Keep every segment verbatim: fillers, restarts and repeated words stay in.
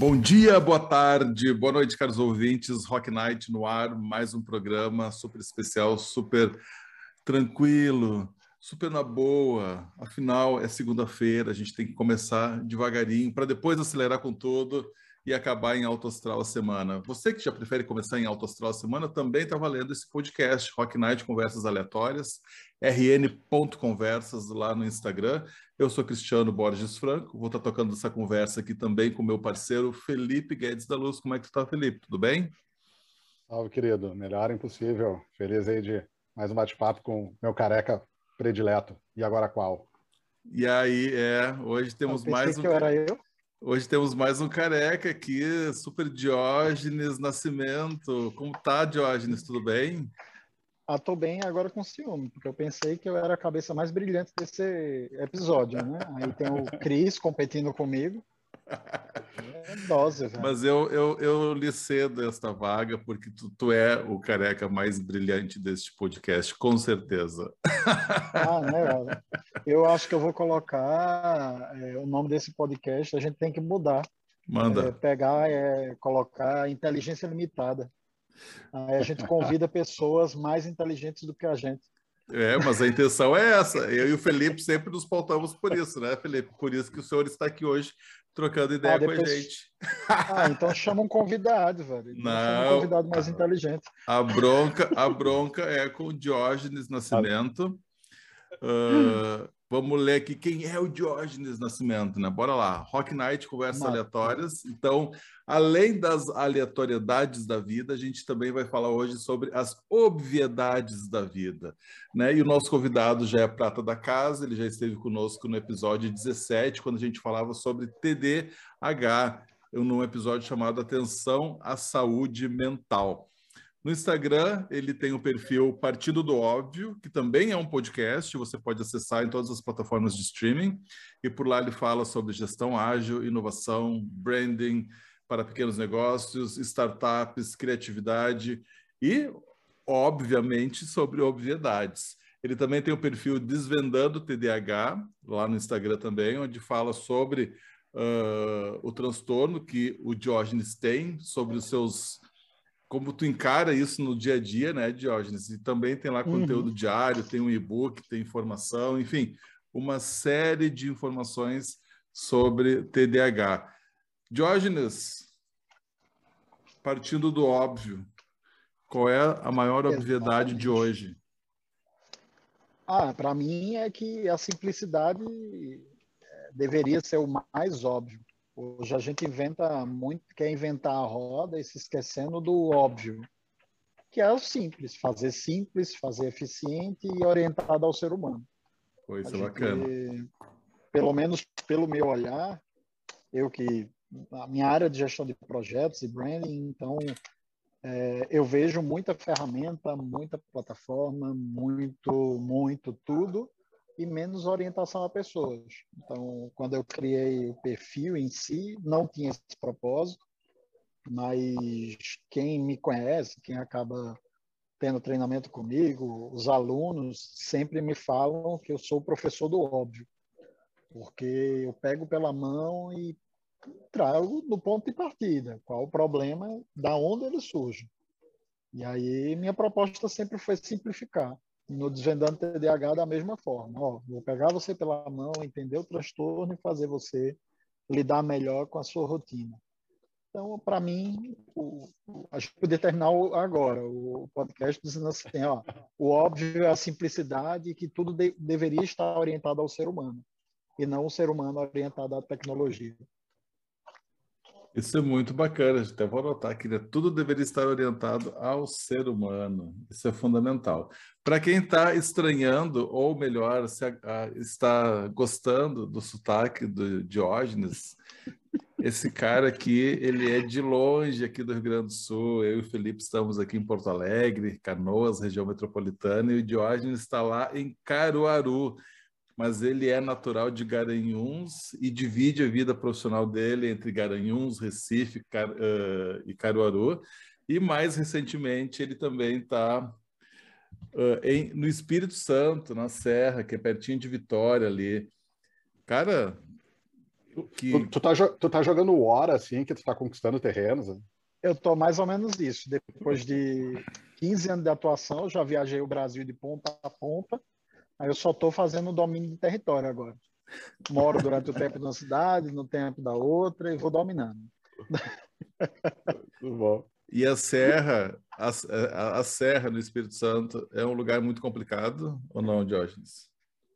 Bom dia, boa tarde, boa noite, caros ouvintes. Rock Night no ar, mais um programa super especial, super tranquilo, super na boa. Afinal, é segunda-feira, a gente tem que começar devagarinho para depois acelerar com tudo e acabar em alto astral a semana. Você que já prefere começar em alto astral a semana, também está valendo esse podcast, Rock Night Conversas Aleatórias, r n ponto conversas lá no Instagram. Eu sou Cristiano Borges Franco, vou estar tocando essa conversa aqui também com meu parceiro Felipe Guedes da Luz. Como é que tu tá, Felipe? Tudo bem? Salve, querido. Melhor impossível. Feliz aí de mais um bate-papo com meu careca predileto. E agora qual? E aí, é, hoje Eu temos pensei mais que um eu era eu. hoje temos mais um careca aqui, Super Diógenes Nascimento. Como tá, Diógenes? Tudo bem? Ah, tô bem agora com ciúme, porque eu pensei que eu era a cabeça mais brilhante desse episódio, né? Aí tem o Cris competindo comigo. É dose, velho. Mas eu, eu, eu lhe cedo esta vaga porque tu, tu é o careca mais brilhante deste podcast, com certeza. Ah, né? Eu acho que eu vou colocar é, o nome desse podcast, a gente tem que mudar. É, Manda. pegar, é, colocar inteligência limitada. Aí a gente convida pessoas mais inteligentes do que a gente. É, mas a intenção é essa. Eu e o Felipe sempre nos pautamos por isso, né, Felipe? Por isso que o senhor está aqui hoje trocando Ah, ideia com a depois. gente. Ah, então chama um convidado, velho. Então chama um Não, convidado mais inteligente. a bronca, a bronca é com o Diógenes Ah, Nascimento. Uh, vamos ler aqui quem é o Diógenes Nascimento, né? Bora lá. Rock Night, conversas Mata. aleatórias. Então, além das aleatoriedades da vida, a gente também vai falar hoje sobre as obviedades da vida, né? E o nosso convidado já é prata da casa, ele já esteve conosco no episódio dezessete, quando a gente falava sobre T D A H, num episódio chamado Atenção à Saúde Mental. No Instagram, ele tem o perfil Partido do Óbvio, que também é um podcast, você pode acessar em todas as plataformas de streaming, e por lá ele fala sobre gestão ágil, inovação, branding para pequenos negócios, startups, criatividade e, obviamente, sobre obviedades. Ele também tem o perfil Desvendando T D A H, lá no Instagram também, onde fala sobre uh, o transtorno que o Diógenes tem, sobre os seus como tu encara isso no dia a dia, né, Diógenes? E também tem lá conteúdo Uhum. diário, tem um e-book, tem informação, enfim, uma série de informações sobre T D A H. Diógenes, partindo do óbvio, qual é a maior obviedade de Exatamente. hoje? Ah, para mim é que a simplicidade deveria ser o mais óbvio. Hoje a gente inventa muito, quer inventar a roda e se esquecendo do óbvio, que é o simples, fazer simples, fazer eficiente e orientado ao ser humano. Pô, A isso é bacana. gente, pelo menos pelo meu olhar, eu que a minha área de gestão de projetos e branding, então é, eu vejo muita ferramenta, muita plataforma, muito, muito tudo e menos orientação a pessoas. Então, quando eu criei o perfil em si, não tinha esse propósito, mas quem me conhece, quem acaba tendo treinamento comigo, os alunos sempre me falam que eu sou o professor do óbvio, porque eu pego pela mão e trago do ponto de partida, qual o problema, da onde ele surge. E aí minha proposta sempre foi simplificar. No Desvendando T D A H da mesma forma. Ó, vou pegar você pela mão, entender o transtorno e fazer você lidar melhor com a sua rotina. Então, para mim, o, o, a gente podia terminar o, agora o podcast dizendo assim, ó, o óbvio é a simplicidade e que tudo de, deveria estar orientado ao ser humano e não o ser humano orientado à tecnologia. Isso é muito bacana, até vou anotar aqui, né? Tudo deveria estar orientado ao ser humano. Isso é fundamental. Para quem está estranhando, ou melhor, se a, a, está gostando do sotaque do Diógenes, esse cara aqui, ele é de longe aqui do Rio Grande do Sul. Eu e o Felipe estamos aqui em Porto Alegre, Canoas, região metropolitana, e o Diógenes está lá em Caruaru, mas ele é natural de Garanhuns e divide a vida profissional dele entre Garanhuns, Recife Car uh, e Caruaru. E mais recentemente ele também está uh, no Espírito Santo, na Serra, que é pertinho de Vitória ali. Cara, Que... Tu, tu, tá, tu tá jogando hora, assim, que tu tá conquistando terrenos? Né? Eu tô mais ou menos isso. Depois de quinze anos de atuação, eu já viajei o Brasil de ponta a ponta. Aí eu só tô fazendo o domínio de território agora. Moro durante o tempo de uma cidade, no tempo da outra, e vou dominando. Tudo bom. E a Serra, a, a, a Serra no Espírito Santo é um lugar muito complicado, ou não, Diógenes?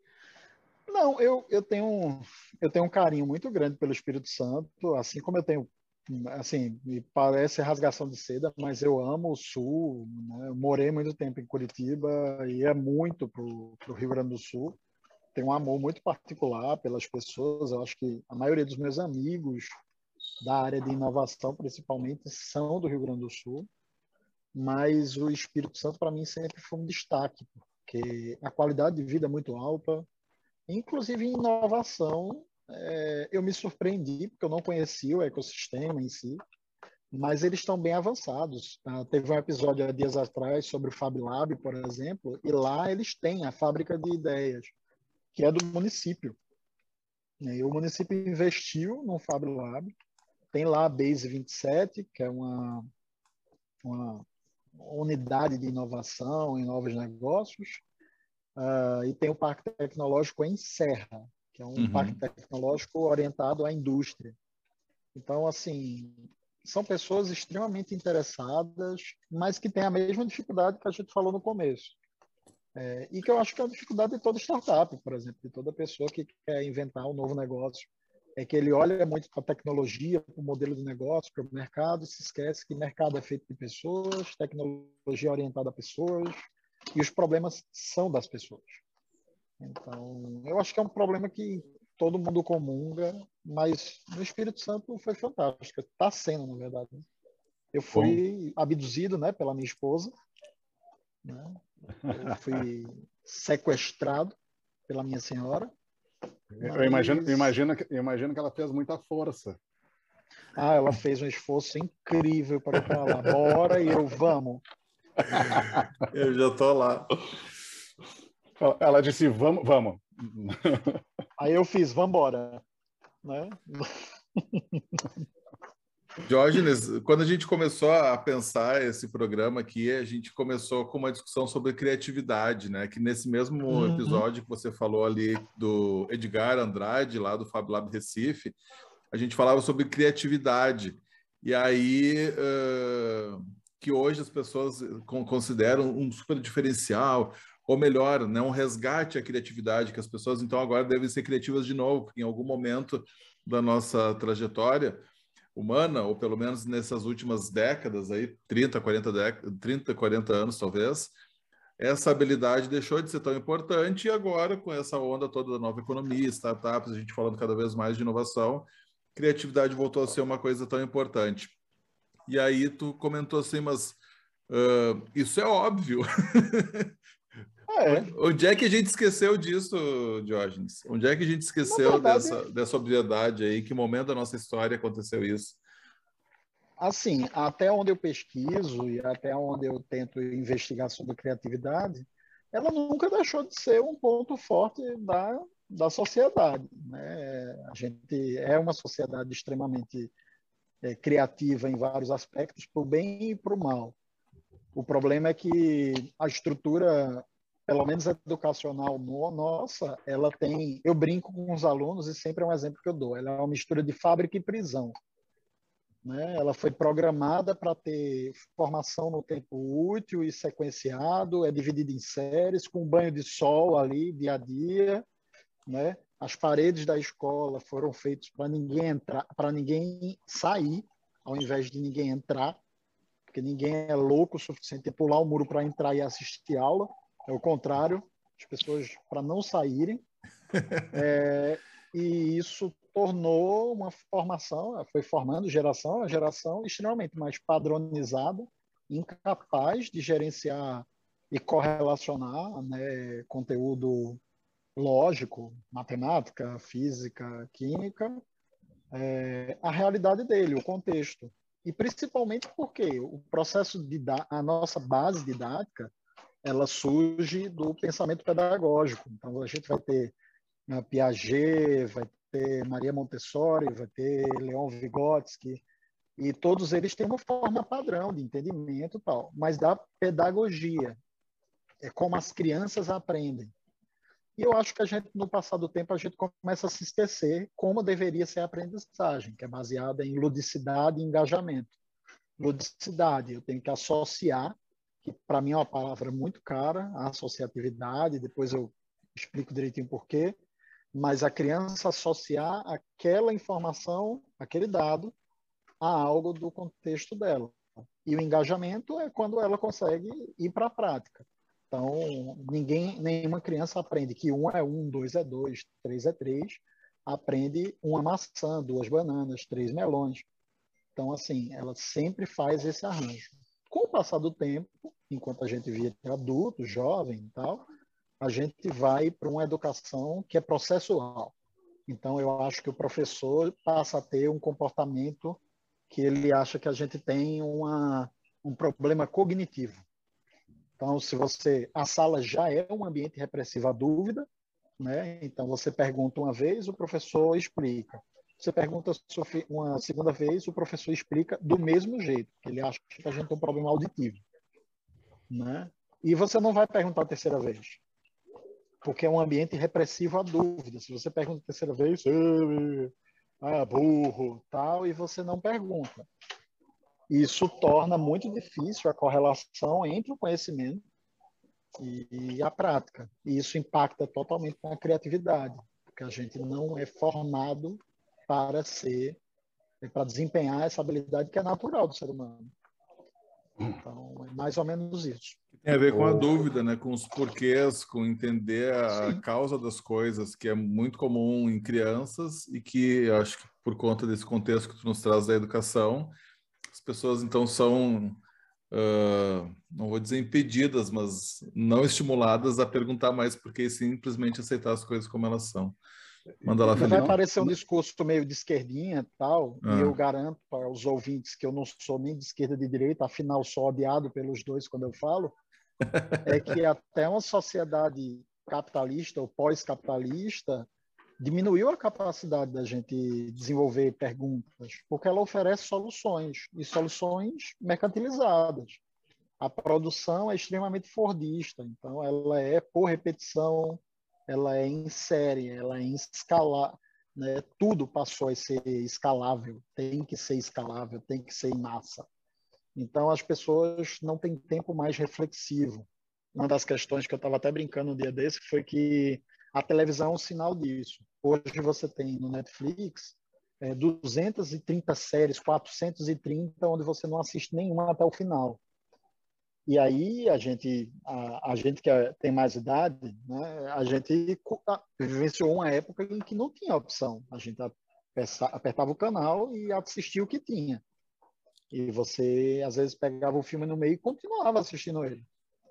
Não, eu, eu, tenho, eu tenho um carinho muito grande pelo Espírito Santo, assim como eu tenho, assim, me parece rasgação de seda, mas eu amo o Sul, né? Eu morei muito tempo em Curitiba e é muito para o Rio Grande do Sul. Tenho um amor muito particular pelas pessoas, eu acho que a maioria dos meus amigos da área de inovação, principalmente, são do Rio Grande do Sul, mas o Espírito Santo, para mim, sempre foi um destaque, porque a qualidade de vida é muito alta, inclusive em inovação, é, eu me surpreendi, porque eu não conhecia o ecossistema em si, mas eles estão bem avançados. Ah, teve um episódio há dias atrás sobre o Fab Lab, por exemplo, e lá eles têm a fábrica de ideias, que é do município. E o município investiu no Fab Lab, tem lá a Base vinte e sete, que é uma, uma unidade de inovação em novos negócios, uh, e tem o Parque Tecnológico em Serra, que é um uhum. parque tecnológico orientado à indústria. Então, assim, são pessoas extremamente interessadas, mas que têm a mesma dificuldade que a gente falou no começo. É, e que eu acho que é a dificuldade de toda startup, por exemplo, de toda pessoa que quer inventar um novo negócio. É que ele olha muito para a tecnologia, para o modelo de negócio, para o mercado, e se esquece que mercado é feito de pessoas, tecnologia é orientada a pessoas, e os problemas são das pessoas. Então, eu acho que é um problema que todo mundo comunga, mas no Espírito Santo foi fantástico. Está sendo, na verdade. Eu fui Bom. abduzido, né, pela minha esposa, né? Eu fui sequestrado pela minha senhora. Mas... Eu, imagino, eu, imagino que, eu imagino que ela fez muita força. Ah, ela fez um esforço incrível para eu estar lá. Bora e eu, vamos. Eu já tô lá. Ela disse, vamos, vamos. Aí eu fiz, vamos embora. Né? Diógenes, quando a gente começou a pensar esse programa aqui, a gente começou com uma discussão sobre criatividade, né? Que nesse mesmo uhum. episódio que você falou ali do Edgar Andrade, lá do Fab Lab Recife, a gente falava sobre criatividade. E aí, uh, que hoje as pessoas consideram um super diferencial, ou melhor, né, um resgate à criatividade, que as pessoas, então, agora devem ser criativas de novo, porque em algum momento da nossa trajetória humana, ou pelo menos nessas últimas décadas, aí, trinta, quarenta, décadas, trinta, quarenta anos, talvez, essa habilidade deixou de ser tão importante, e agora, com essa onda toda da nova economia, startups, a gente falando cada vez mais de inovação, criatividade voltou a ser uma coisa tão importante. E aí tu comentou assim, mas uh, isso é óbvio. É. Onde é que a gente esqueceu disso, Diógenes? Onde é que a gente esqueceu verdade, dessa, dessa obviedade aí? Em que momento da nossa história aconteceu isso? Assim, até onde eu pesquiso e até onde eu tento investigar sobre criatividade, ela nunca deixou de ser um ponto forte da, da sociedade, né? A gente é uma sociedade extremamente é, criativa em vários aspectos, para o bem e para o mal. O problema é que a estrutura, pelo menos educacional nossa, ela tem... Eu brinco com os alunos e sempre é um exemplo que eu dou. Ela é uma mistura de fábrica e prisão. Né? Ela foi programada para ter formação no tempo útil e sequenciado, é dividida em séries, com banho de sol ali, dia a dia. Né? As paredes da escola foram feitas para ninguém entrar, para ninguém sair, ao invés de ninguém entrar, porque ninguém é louco o suficiente de pular o muro para entrar e assistir aula. É o contrário, as pessoas para não saírem. É, e isso tornou uma formação, foi formando geração a geração extremamente mais padronizada, incapaz de gerenciar e correlacionar, né, conteúdo lógico, matemática, física, química, é, a realidade dele, o contexto. E principalmente porque o processo de a nossa base didática, ela surge do pensamento pedagógico. Então a gente vai ter né, Piaget, vai ter Maria Montessori, vai ter Leon Vygotsky, e todos eles têm uma forma padrão de entendimento e tal, mas da pedagogia, é como as crianças aprendem. E eu acho que a gente, no passar do tempo, a gente começa a se esquecer como deveria ser a aprendizagem, que é baseada em ludicidade e engajamento. Ludicidade, eu tenho que associar, que para mim é uma palavra muito cara, a associatividade, depois eu explico direitinho por quê, mas a criança associar aquela informação, aquele dado, a algo do contexto dela. E o engajamento é quando ela consegue ir para a prática. Então, ninguém, nenhuma criança aprende que um é um, dois é dois, três é três, aprende uma maçã, duas bananas, três melões. Então, assim, ela sempre faz esse arranjo. Com o passar do tempo, enquanto a gente vira adulto, jovem e tal, a gente vai para uma educação que é processual. Então, eu acho que o professor passa a ter um comportamento que ele acha que a gente tem uma, um problema cognitivo. Então, se você, a sala já é um ambiente repressivo à dúvida, né? Então você pergunta uma vez, o professor explica. Você pergunta uma segunda vez, o professor explica do mesmo jeito, porque ele acha que a gente tem um problema auditivo, né? E você não vai perguntar a terceira vez, porque é um ambiente repressivo à dúvida. Se você pergunta a terceira vez, ah, burro, tal, e você não pergunta. Isso torna muito difícil a correlação entre o conhecimento e, e a prática. E isso impacta totalmente na criatividade, porque a gente não é formado para ser, para desempenhar essa habilidade que é natural do ser humano. Então, é mais ou menos isso. Tem a ver com a dúvida, né? Com os porquês, com entender a Sim. causa das coisas, que é muito comum em crianças e que acho que por conta desse contexto que tu nos traz da educação, as pessoas então são, uh, não vou dizer impedidas, mas não estimuladas a perguntar mais porquê e simplesmente aceitar as coisas como elas são. Manda lá, Vai Felipe. parecer um discurso meio de esquerdinha e tal, Ah. e eu garanto para os ouvintes que eu não sou nem de esquerda nem de direita, afinal sou odiado pelos dois quando eu falo, é que até uma sociedade capitalista ou pós-capitalista diminuiu a capacidade da gente desenvolver perguntas, porque ela oferece soluções, e soluções mercantilizadas. A produção é extremamente fordista, então ela é por repetição, ela é em série, ela é em escala, né? Tudo passou a ser escalável, tem que ser escalável, tem que ser em massa. Então as pessoas não têm tempo mais reflexivo. Uma das questões que eu estava até brincando um dia desse foi que a televisão é um sinal disso. Hoje você tem no Netflix é, duzentas e trinta séries, quatrocentas e trinta, onde você não assiste nenhuma até o final. E aí a gente, a, a gente que tem mais idade, né, a gente vivenciou uma época em que não tinha opção. A gente apertava o canal e assistia o que tinha. E você, às vezes, pegava o filme no meio e continuava assistindo ele.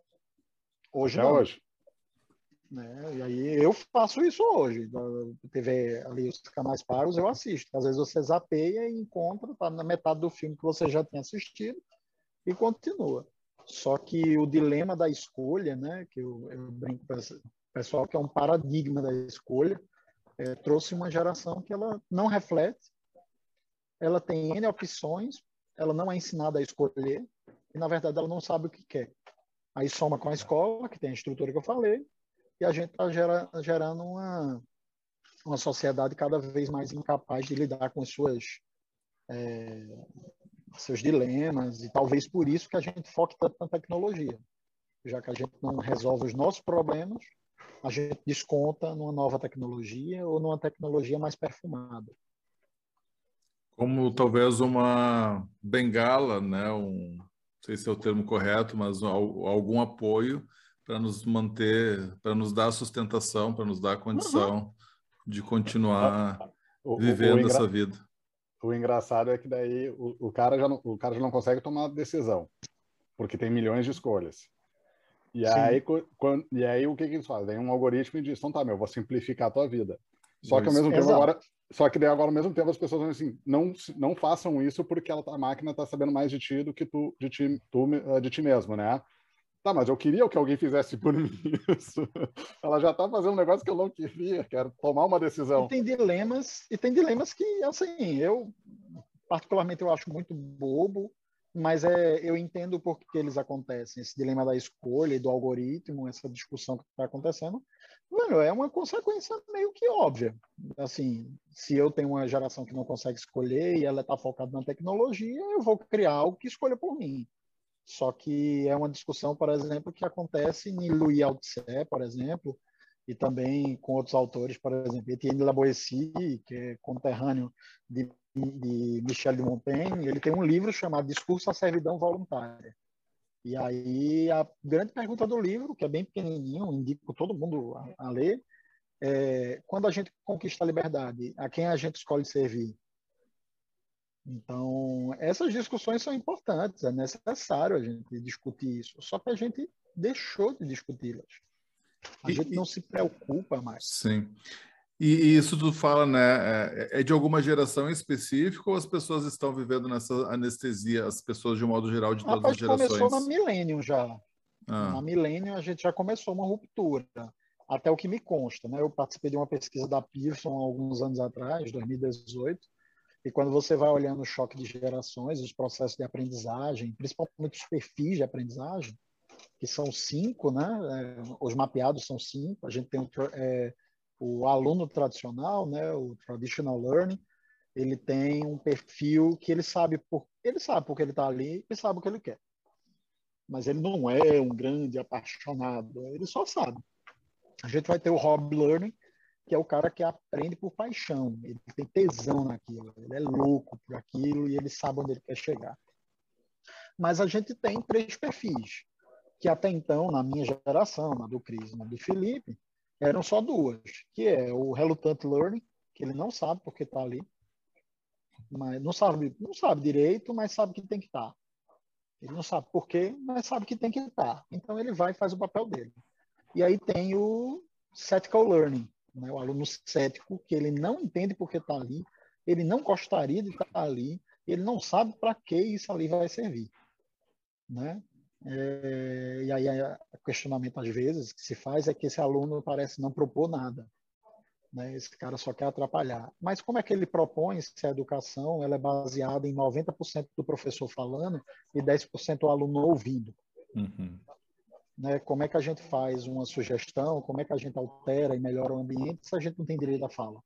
Hoje Até não. hoje. Né? E aí eu faço isso hoje. T V, ali, os canais pagos, eu assisto. Às vezes você zapeia e encontra, tá na metade do filme que você já tinha assistido e continua. Só que o dilema da escolha, né, que eu, eu brinco para o pessoal, que é um paradigma da escolha, é, trouxe uma geração que ela não reflete, ela tem N opções, ela não é ensinada a escolher e, na verdade, ela não sabe o que quer. Aí soma com a escola, que tem a estrutura que eu falei, e a gente está gera, gerando uma, uma sociedade cada vez mais incapaz de lidar com as suas... É, seus dilemas, e talvez por isso que a gente foque tanto na tecnologia. Já que a gente não resolve os nossos problemas, a gente desconta numa nova tecnologia ou numa tecnologia mais perfumada. Como talvez uma bengala, né? Um, não sei se é o termo correto, mas algum apoio para nos manter, para nos dar sustentação, para nos dar a condição uhum. de continuar o, vivendo o, o engra... essa vida. O engraçado é que daí o, o, cara já não, o cara já não consegue tomar decisão, porque tem milhões de escolhas. E aí, quando, e aí o que, que eles fazem? Tem um algoritmo e diz, então tá, meu, vou simplificar a tua vida. Só que ao mesmo tempo agora, só que daí agora ao mesmo tempo as pessoas dizem assim, não, não façam isso porque ela, a máquina está sabendo mais de ti do que tu de ti, tu, de ti mesmo, né? Tá, mas eu queria que alguém fizesse por mim isso. Ela já está fazendo um negócio que eu não queria, quero tomar uma decisão. E tem dilemas, e tem dilemas que, assim, eu particularmente eu acho muito bobo, mas é, eu entendo por que eles acontecem. Esse dilema da escolha e do algoritmo, essa discussão que está acontecendo, mano, é uma consequência meio que óbvia. Assim, se eu tenho uma geração que não consegue escolher e ela está focada na tecnologia, eu vou criar algo que escolha por mim. Só que é uma discussão, por exemplo, que acontece em Louis Althusser, por exemplo, e também com outros autores, por exemplo, Etienne Laboissy, que é conterrâneo de, de Michel de Montaigne, ele tem um livro chamado Discurso à Servidão Voluntária. E aí a grande pergunta do livro, que é bem pequenininho, indico todo mundo a, a ler, é: quando a gente conquista a liberdade, a quem a gente escolhe servir? Então, essas discussões são importantes, é necessário a gente discutir isso, só que a gente deixou de discuti-las. A E, gente não e, se preocupa mais. sim. E, e isso tu fala, né? É, é de alguma geração em específico ou as pessoas estão vivendo nessa anestesia, as pessoas de um modo geral de todas Rapaz, as começou na gerações? Millennium já. Ah, Na Millennium a gente já começou uma ruptura, até o que me consta, né? Eu participei de uma pesquisa da Pearson há alguns anos atrás, dois mil e dezoito, e quando você vai olhando o choque de gerações, os processos de aprendizagem, principalmente os perfis de aprendizagem, que são cinco, né? É, os mapeados são cinco. A gente tem o, é, o aluno tradicional, né? O traditional learning. Ele tem um perfil que ele sabe por ele sabe porque ele está ali e sabe o que ele quer. Mas ele não é um grande apaixonado. Ele só sabe. A gente vai ter o hobby learning, que é o cara que aprende por paixão. Ele tem tesão naquilo. Ele é louco por aquilo e ele sabe onde ele quer chegar. Mas a gente tem três perfis, que até então, na minha geração, na do Cris e na do Felipe, eram só duas, que é o reluctant learning, que ele não sabe porque está ali, mas não sabe, não sabe direito, mas sabe que tem que estar. Ele não sabe por quê, mas sabe que tem que estar. Então ele vai e faz o papel dele. E aí tem o skeptical learning, né? O aluno cético, que ele não entende por que está ali, ele não gostaria de estar ali, ele não sabe para que isso ali vai servir, né? É, e aí o questionamento às vezes que se faz é que esse aluno parece não propor nada, né? Esse cara só quer atrapalhar. Mas como é que ele propõe se a educação ela é baseada em noventa por cento do professor falando e dez por cento o aluno ouvindo? uhum. Né? Como é que a gente faz uma sugestão, como é que a gente altera e melhora o ambiente se a gente não tem direito à fala?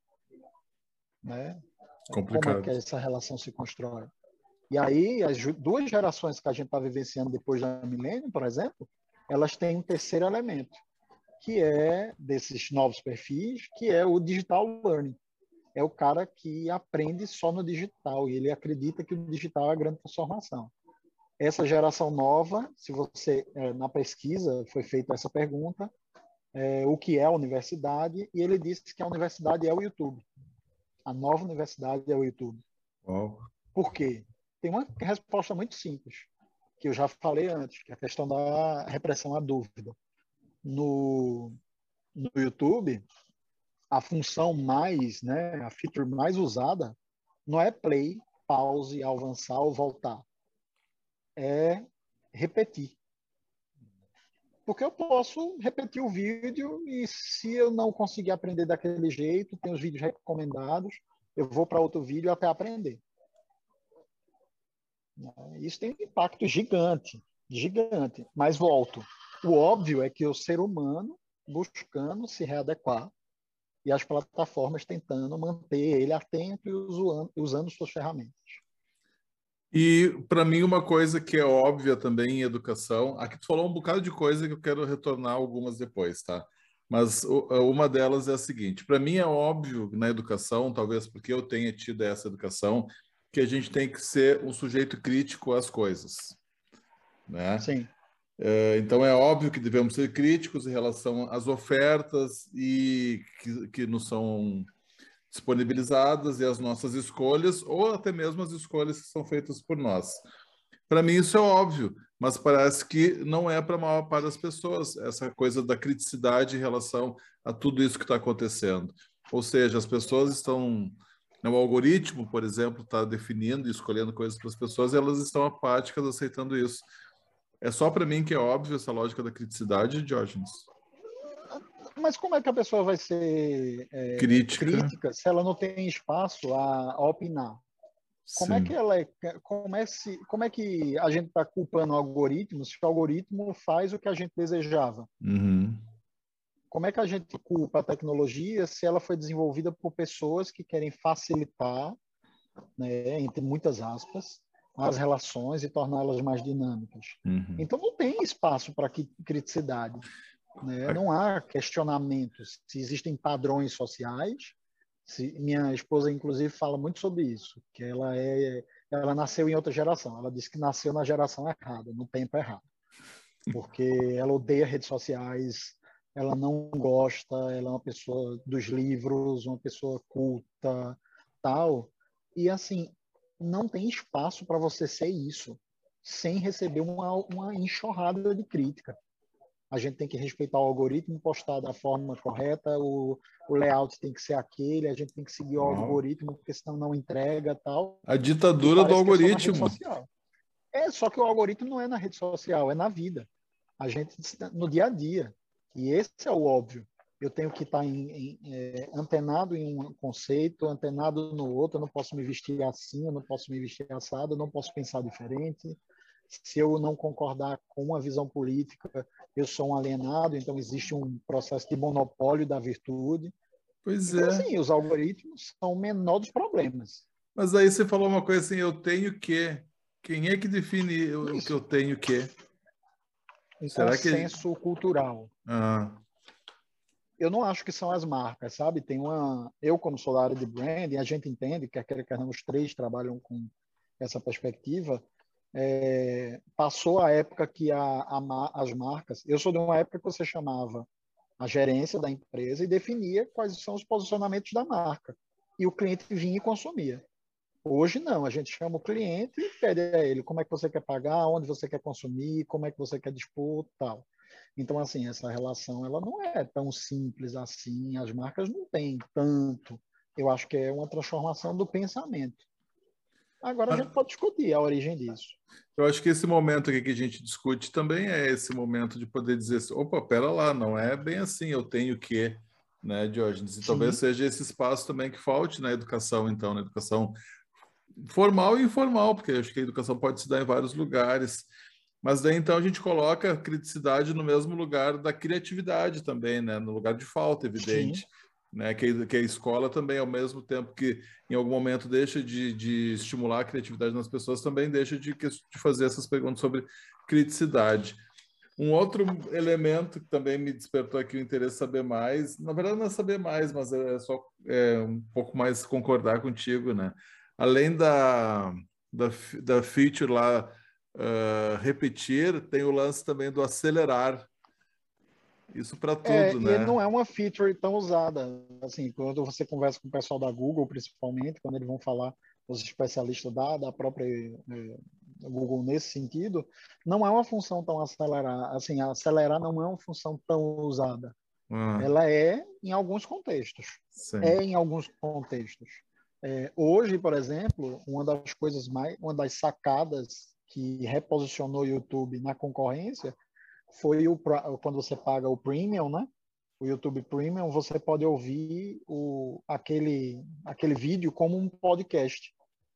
Né? Como é que Complicado. essa relação se constrói? E aí, as duas gerações que a gente está vivenciando depois da milênio, por exemplo, elas têm um terceiro elemento, que é desses novos perfis, que é o digital learning. É o cara que aprende só no digital e ele acredita que o digital é a grande transformação. Essa geração nova, se você, na pesquisa, foi feita essa pergunta, é, o que é a universidade, e ele disse que a universidade é o YouTube. A nova universidade é o YouTube. Uau. Por quê? Tem uma resposta muito simples, que eu já falei antes, que é a questão da repressão à dúvida. No, no YouTube, a função mais, né, a feature mais usada não é play, pause, avançar ou voltar. É repetir. Porque eu posso repetir o vídeo e se eu não conseguir aprender daquele jeito, tem os vídeos recomendados, eu vou para outro vídeo até aprender. Isso tem um impacto gigante, gigante. Mas volto. O óbvio é que o ser humano buscando se readequar e as plataformas tentando manter ele atento e usando, usando suas ferramentas. E, para mim, uma coisa que é óbvia também em educação, aqui tu falou um bocado de coisa que eu quero retornar algumas depois, tá? Mas uma delas é a seguinte, para mim é óbvio na educação, talvez porque eu tenha tido essa educação, que a gente tem que ser um sujeito crítico às coisas, né? Sim. Então é óbvio que devemos ser críticos em relação às ofertas e que, que nos são disponibilizadas e as nossas escolhas, ou até mesmo as escolhas que são feitas por nós. Para mim isso é óbvio, mas parece que não é para a maior parte das pessoas, essa coisa da criticidade em relação a tudo isso que está acontecendo. Ou seja, as pessoas estão... O algoritmo, por exemplo, está definindo e escolhendo coisas para as pessoas e elas estão apáticas aceitando isso. É só para mim que é óbvio essa lógica da criticidade, Diógenes? Mas como é que a pessoa vai ser é, Crítica. crítica se ela não tem espaço a, a opinar? Como é Sim. que ela é, como é, se, como é que a gente está culpando o algoritmo se o algoritmo faz o que a gente desejava? Uhum. Como é que a gente culpa a tecnologia se ela foi desenvolvida por pessoas que querem facilitar, né, entre muitas aspas, as relações e torná-las mais dinâmicas? Uhum. Então não tem espaço para criticidade, né? Não há questionamentos se existem padrões sociais. Se, minha esposa, inclusive, fala muito sobre isso, que ela é, ela nasceu em outra geração. Ela disse que nasceu na geração errada, no tempo errado, porque ela odeia redes sociais, ela não gosta, ela é uma pessoa dos livros, uma pessoa culta, tal. E assim, não tem espaço para você ser isso sem receber uma, uma enxurrada de crítica. A gente tem que respeitar o algoritmo, postar da forma correta, o, o layout tem que ser aquele, a gente tem que seguir o Uau. algoritmo, porque senão não entrega, tal. A E ditadura do parece que é só na rede algoritmo. social. É, só que o algoritmo não é na rede social, é na vida. A gente, no dia a dia. E esse é o óbvio. Eu tenho que estar em, em, é, antenado em um conceito, antenado no outro, eu não posso me vestir assim, eu não posso me vestir assado, eu não posso pensar diferente. Se eu não concordar com uma visão política, eu sou um alienado, então existe um processo de monopólio da virtude. Pois Então, é. assim, os algoritmos são o menor dos problemas. Mas aí você falou uma coisa assim, eu tenho que. Quem é que define o Isso. que eu tenho que? Um Será que... consenso cultural. Ah. Eu não acho que são as marcas, sabe? Tem uma... Eu, como sou da área de branding, a gente entende que, quer que não, os três trabalham com essa perspectiva. É... Passou a época que a, a, as marcas... Eu sou de uma época que você chamava a gerência da empresa e definia quais são os posicionamentos da marca. E o cliente vinha e consumia. Hoje não, a gente chama o cliente e pede a ele como é que você quer pagar, onde você quer consumir, como é que você quer dispor, tal. Então, assim, essa relação ela não é tão simples assim, as marcas não têm tanto. Eu acho que é uma transformação do pensamento. Agora a gente pode discutir a origem disso. Eu acho que esse momento aqui que a gente discute também é esse momento de poder dizer assim, opa, pera lá, não é bem assim, eu tenho que, né, Diógenes? E talvez seja esse espaço também que falte na educação, então, na educação formal e informal, porque eu acho que a educação pode se dar em vários lugares. Mas daí, então, a gente coloca a criticidade no mesmo lugar da criatividade também, né? No lugar de falta, evidente. Sim. Né? Que, que a escola também, ao mesmo tempo que em algum momento deixa de, de estimular a criatividade nas pessoas, também deixa de, de fazer essas perguntas sobre criticidade. Um outro elemento que também me despertou aqui o interesse em saber mais, na verdade não é saber mais, mas é só é, um pouco mais concordar contigo, né? Além da, da, da feature lá, uh, repetir, tem o lance também do acelerar. Isso para tudo, é, né? E não é uma feature tão usada. Assim, quando você conversa com o pessoal da Google, principalmente, quando eles vão falar, os especialistas da, da própria é, Google nesse sentido, não é uma função tão acelerar. Assim, acelerar não é uma função tão usada. Ah. Ela é em alguns contextos. Sim. É em alguns contextos. É, hoje, por exemplo, uma das coisas mais, uma das sacadas que reposicionou o YouTube na concorrência foi o, quando você paga o Premium, né? O YouTube Premium, você pode ouvir o, aquele, aquele vídeo como um podcast.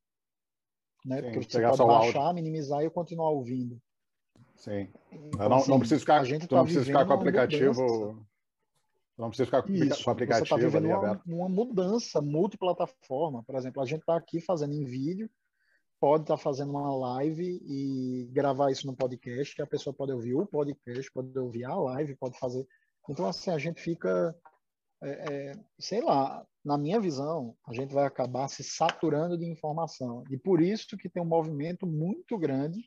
Né? Sim, porque você pode baixar, minimizar e continuar ouvindo. Sim. Então, não, assim, não precisa ficar, a gente não tá precisa ficar com o aplicativo. Mudança. Não precisa ficar Isso, com o aplicativo. Você está vivendo uma, uma mudança multiplataforma. Por exemplo, a gente está aqui fazendo em vídeo, pode estar tá fazendo uma live e gravar isso no podcast, a pessoa pode ouvir o podcast, pode ouvir a live, pode fazer. Então, assim, a gente fica, é, é, sei lá, na minha visão, a gente vai acabar se saturando de informação. E por isso que tem um movimento muito grande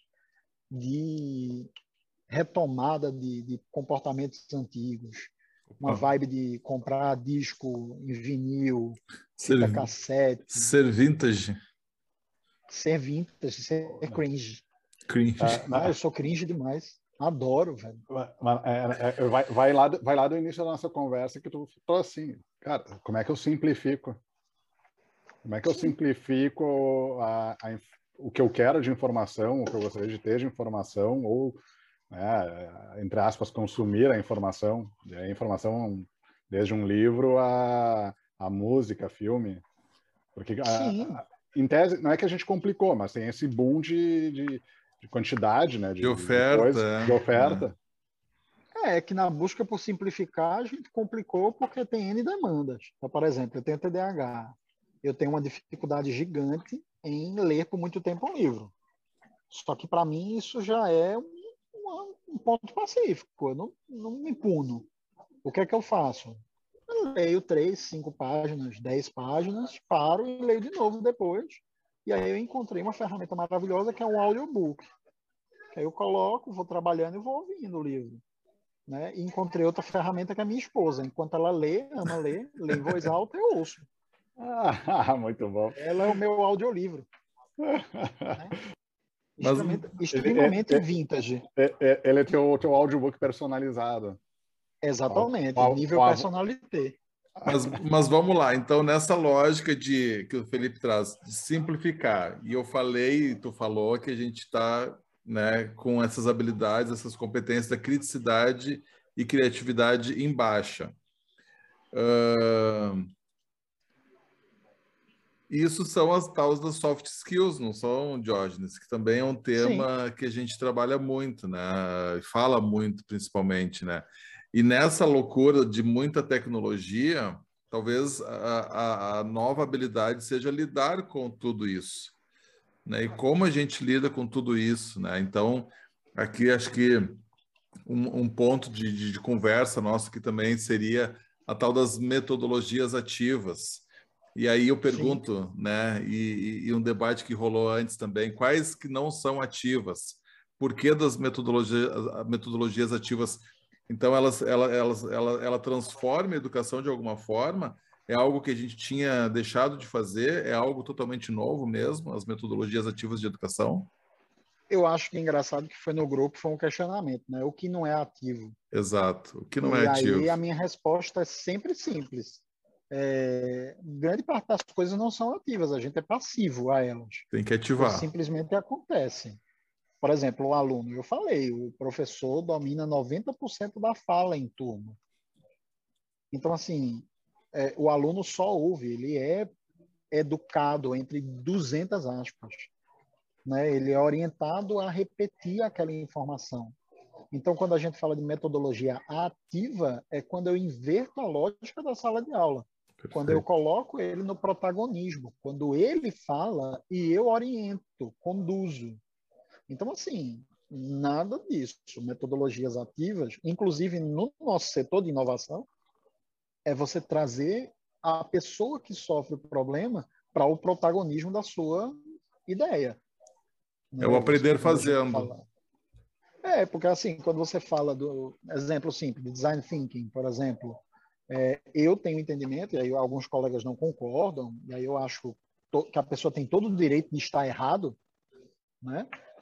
de retomada de, de comportamentos antigos. Uma vibe de comprar disco em vinil, ser, fita cassete. Ser vintage. Ser vintage, ser cringe. Cringe. Ah, eu sou cringe demais. Adoro, velho. É, é, vai, vai, lá, vai lá do início da nossa conversa que tu falou assim, cara, como é que eu simplifico? Como é que eu Sim. simplifico a, a, o que eu quero de informação, o que eu gostaria de ter de informação, ou né, entre aspas, consumir a informação, a informação desde um livro a, a música, filme, porque a, a, em tese não é que a gente complicou, mas tem esse boom de, de, de quantidade, né, de, De de coisa, oferta. de oferta. É. é que na busca por simplificar a gente complicou porque tem N demandas. Então, por exemplo, eu tenho T D A H, eu tenho uma dificuldade gigante em ler por muito tempo um livro. Só que para mim isso já é um, um ponto pacífico, eu não, não me puno. O que é que eu faço? Eu leio três, cinco páginas, dez páginas, paro e leio de novo depois. E aí eu encontrei uma ferramenta maravilhosa que é um audiobook. Que aí eu coloco, vou trabalhando e vou ouvindo o livro. Né? E encontrei outra ferramenta que é a minha esposa. Enquanto ela lê, ama ler, lê em voz alta, eu ouço. Ah, muito bom. Ela é o meu audiolivro. Né? Mas, Extremamente, ele, é, extremamente é, vintage. É, é, ele é teu, teu audiobook personalizado. Exatamente, Com a, nível com a, personalité. mas, mas vamos lá. Então, nessa lógica de que o Felipe traz, de simplificar, e eu falei, tu falou que a gente está, né, com essas habilidades, essas competências da criticidade e criatividade em baixa. Uh, isso são as tais das soft skills, não são, Diógenes? Que também é um tema Sim. que a gente trabalha muito, né? Fala muito, principalmente, né? E nessa loucura de muita tecnologia, talvez a, a, a nova habilidade seja lidar com tudo isso, né? E como a gente lida com tudo isso, né? Então, aqui acho que um, um ponto de, de, de conversa nosso que também seria a tal das metodologias ativas. E aí eu pergunto, Sim. né? E, e um debate que rolou antes também, quais que não são ativas? Por que das metodologias, metodologias ativas? Então, elas, ela, elas, ela, ela transforma a educação de alguma forma? É algo que a gente tinha deixado de fazer? É algo totalmente novo mesmo, as metodologias ativas de educação? Eu acho que é engraçado que foi no grupo, foi um questionamento, né? O que não é ativo? Exato, o que não E é ativo? aí a minha resposta é sempre simples. É, grande parte das coisas não são ativas, a gente é passivo a elas. Tem que ativar. Elas simplesmente acontecem. Por exemplo, o aluno, eu falei, o professor domina noventa por cento da fala em turma. Então, assim, é, o aluno só ouve, ele é educado, entre duzentas aspas. Né? Ele é orientado a repetir aquela informação. Então, quando a gente fala de metodologia ativa, é quando eu inverto a lógica da sala de aula. Perfeito. Quando eu coloco ele no protagonismo, quando ele fala e eu oriento, conduzo. Então, assim, nada disso. Metodologias ativas, inclusive no nosso setor de inovação, é você trazer a pessoa que sofre o problema para o protagonismo da sua ideia. É o aprender você, fazendo. Fala... É, porque assim, quando você fala do exemplo simples, de design thinking, por exemplo, é, eu tenho entendimento, e aí alguns colegas não concordam, e aí eu acho que a pessoa tem todo o direito de estar errado, né?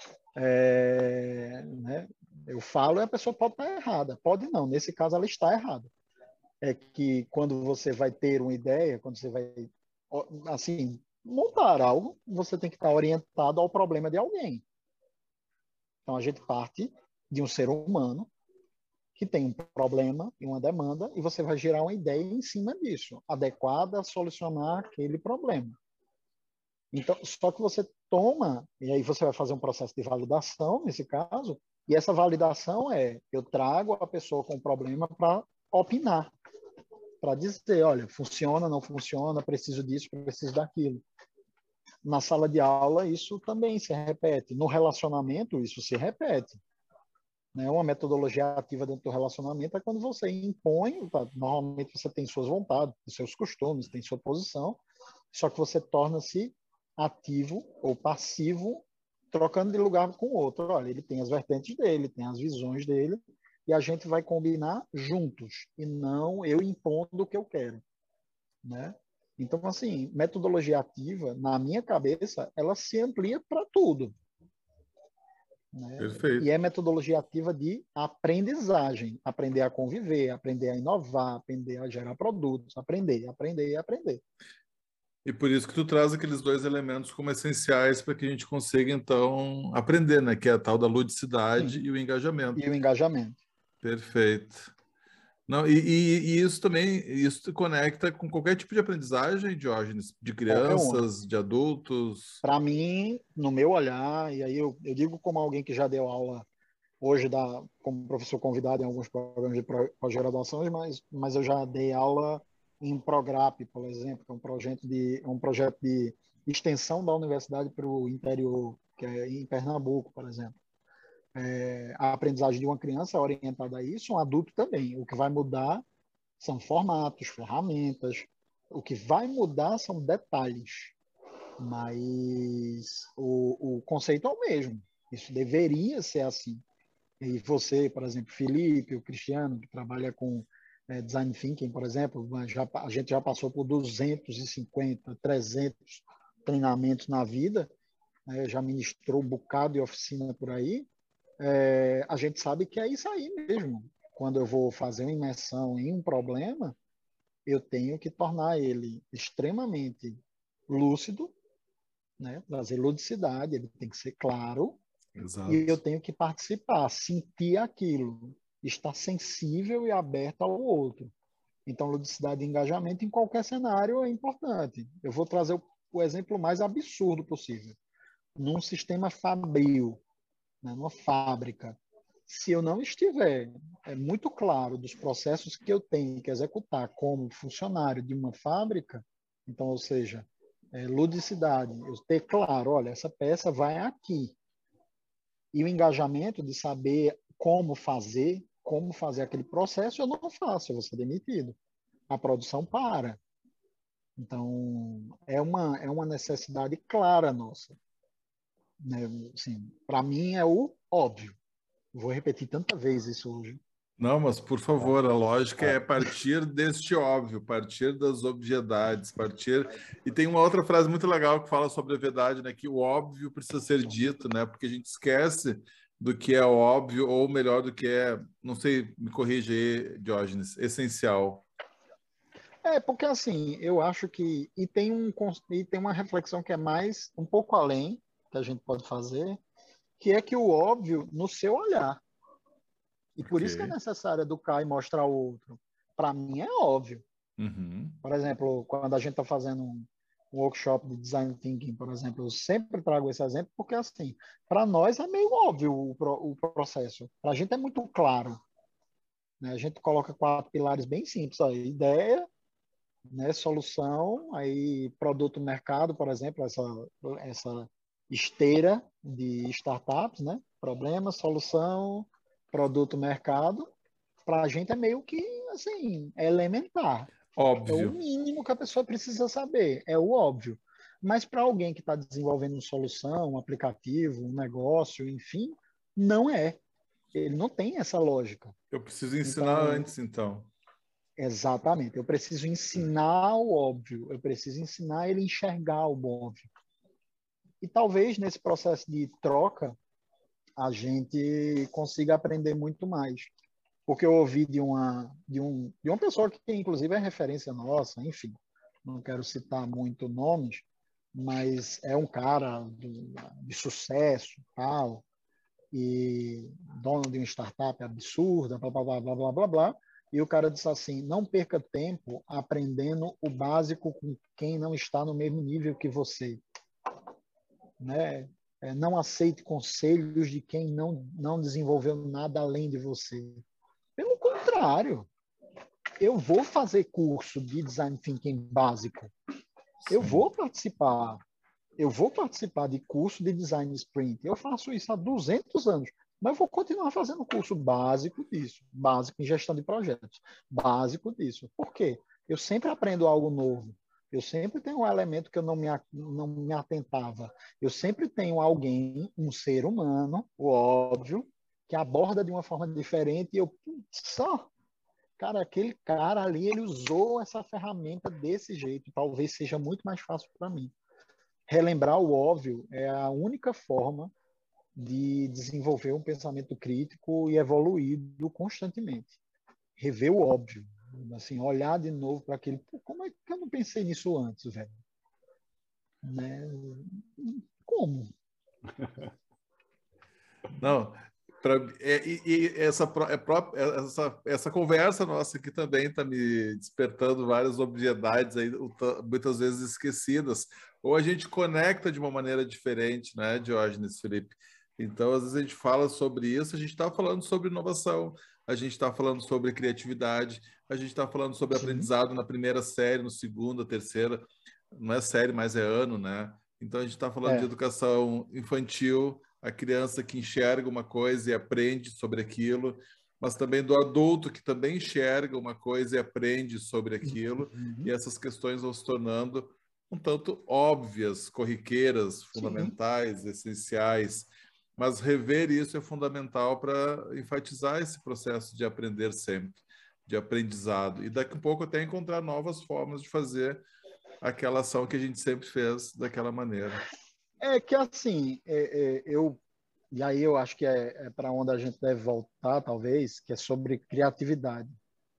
É, né? Eu falo e a pessoa pode estar errada. Pode não, nesse caso ela está errada. É que quando você vai ter uma ideia, quando você vai, assim, montar algo, você tem que estar orientado ao problema de alguém. Então, a gente parte de um ser humano que tem um problema e uma demanda e você vai gerar uma ideia em cima disso, adequada a solucionar aquele problema. Então, só que você toma, e aí você vai fazer um processo de validação, nesse caso, e essa validação é, eu trago a pessoa com o problema para opinar, para dizer, olha, funciona, não funciona, preciso disso, preciso daquilo. Na sala de aula, isso também se repete. No relacionamento, isso se repete. Né? Uma metodologia ativa dentro do relacionamento é quando você impõe, tá? Normalmente você tem suas vontades, seus costumes, tem sua posição, só que você torna-se ativo ou passivo, trocando de lugar com o outro. Olha, ele tem as vertentes dele, tem as visões dele, e a gente vai combinar juntos, e não eu impondo o que eu quero. Né? Então, assim, metodologia ativa, na minha cabeça, ela se amplia para tudo. Né? Perfeito. E é metodologia ativa de aprendizagem. Aprender a conviver, aprender a inovar, aprender a gerar produtos, aprender, aprender e aprender. E por isso que tu traz aqueles dois elementos como essenciais para que a gente consiga, então, aprender, né? Que é a tal da ludicidade Sim, e o engajamento. e o engajamento. Perfeito. Não, e, e- e isso também, isso te conecta com qualquer tipo de aprendizagem, Diógenes, de Qualquer uma. crianças, de adultos. Para mim, no meu olhar, e aí eu, eu digo como alguém que já deu aula hoje dá, como professor convidado em alguns programas de pós-graduação, mas, mas eu já dei aula em Prograp, por exemplo, que é um projeto de, um projeto de extensão da universidade para o interior, que é em Pernambuco, por exemplo. É, a aprendizagem de uma criança é orientada a isso, um adulto também. O que vai mudar são formatos, ferramentas. O que vai mudar são detalhes, mas o, o conceito é o mesmo. Isso deveria ser assim. E você, por exemplo, Felipe, o Cristiano, que trabalha com é, design thinking, por exemplo, já, a gente já passou por duzentos e cinquenta, trezentos treinamentos na vida, né, já ministrou um bocado de oficina por aí. É, a gente sabe que é isso aí mesmo. Quando eu vou fazer uma imersão em um problema, eu tenho que tornar ele extremamente lúcido, né, trazer ludicidade, ele tem que ser claro, e eu Exato. tenho que participar, sentir aquilo, estar sensível e aberto ao outro. Então, ludicidade e engajamento em qualquer cenário é importante. Eu vou trazer o, o exemplo mais absurdo possível. Num sistema fabril, né, numa fábrica, se eu não estiver é muito claro dos processos que eu tenho que executar como funcionário de uma fábrica, então, ou seja, é, ludicidade, eu ter claro, olha, essa peça vai aqui, e o engajamento de saber como fazer, como fazer aquele processo, eu não faço, eu vou ser demitido. A produção para. Então, é uma, é uma necessidade clara nossa. Né? Assim, para mim é o óbvio. Vou repetir tanta vez isso hoje. Não, mas por favor, a lógica É, é partir deste óbvio, partir das obviedades, partir. E tem uma outra frase muito legal que fala sobre a verdade, né? Que o óbvio precisa ser dito, né? Porque a gente esquece do que é óbvio, ou melhor, do que é, não sei, me corrija aí, Diógenes, essencial. É, porque assim, eu acho que. E tem, um, e tem uma reflexão que é mais, um pouco além, que a gente pode fazer, que é que o óbvio no seu olhar. E por Ok. isso que é necessário educar e mostrar o outro. Para mim é óbvio. Uhum. Por exemplo, quando a gente está fazendo um, um workshop de design thinking, por exemplo, eu sempre trago esse exemplo porque, assim, para nós é meio óbvio o, pro, o processo. Para a gente é muito claro. Né? A gente coloca quatro pilares bem simples aí. Ideia, né? Solução, aí produto, mercado, por exemplo, essa, essa esteira de startups, né? Problema, solução, produto, mercado. Para a gente é meio que, assim, é elementar. É o Óbvio. mínimo que a pessoa precisa saber, é o óbvio. Mas para alguém que está desenvolvendo uma solução, um aplicativo, um negócio, enfim, não é. Ele não tem essa lógica. Eu preciso ensinar Então, antes, então. exatamente, eu preciso ensinar o óbvio, eu preciso ensinar ele a enxergar o óbvio. E talvez nesse processo de troca a gente consiga aprender muito mais. Porque eu ouvi de uma, de um, de uma pessoa que, inclusive, é referência nossa, enfim, não quero citar muito nomes, mas é um cara de, de sucesso, tal, e dono de uma startup absurda, blá, blá, blá, blá, blá, blá, blá. E o cara disse assim, não perca tempo aprendendo o básico com quem não está no mesmo nível que você. Né? É, não aceite conselhos de quem não, não desenvolveu nada além de você. Pelo contrário, eu vou fazer curso de design thinking básico. Eu Sim. vou participar. Eu vou participar de curso de design sprint. Eu faço isso há duzentos anos. Mas eu vou continuar fazendo curso básico disso. Básico em gestão de projetos. Básico disso. Por quê? Eu sempre aprendo algo novo. Eu sempre tenho um elemento que eu não me, não me atentava. Eu sempre tenho alguém, um ser humano, o óbvio, que aborda de uma forma diferente e eu só cara, aquele cara ali, ele usou essa ferramenta desse jeito. Talvez seja muito mais fácil para mim. Relembrar o óbvio é a única forma de desenvolver um pensamento crítico e evoluído constantemente. Rever o óbvio. Assim, olhar de novo para aquele. Pô, como é que eu não pensei nisso antes, velho? né? Como? Não, pra, é, e, e essa, é própria, essa, essa conversa nossa aqui também está me despertando várias obviedades aí, muitas vezes esquecidas, ou a gente conecta de uma maneira diferente, né, Diógenes, Felipe? Então, às vezes a gente fala sobre isso, a gente está falando sobre inovação, a gente está falando sobre criatividade, a gente está falando sobre Sim. aprendizado na primeira série, no segunda, terceira, não é série, mas é ano, né? Então, a gente está falando É. de educação infantil, a criança que enxerga uma coisa e aprende sobre aquilo, mas também do adulto que também enxerga uma coisa e aprende sobre aquilo, Uhum. e essas questões vão se tornando um tanto óbvias, corriqueiras, fundamentais, Sim. essenciais, mas rever isso é fundamental para enfatizar esse processo de aprender sempre, de aprendizado, e daqui a pouco até encontrar novas formas de fazer aquela ação que a gente sempre fez daquela maneira. É que assim, é, é, eu e aí eu acho que é, é para onde a gente deve voltar, talvez, que é sobre criatividade.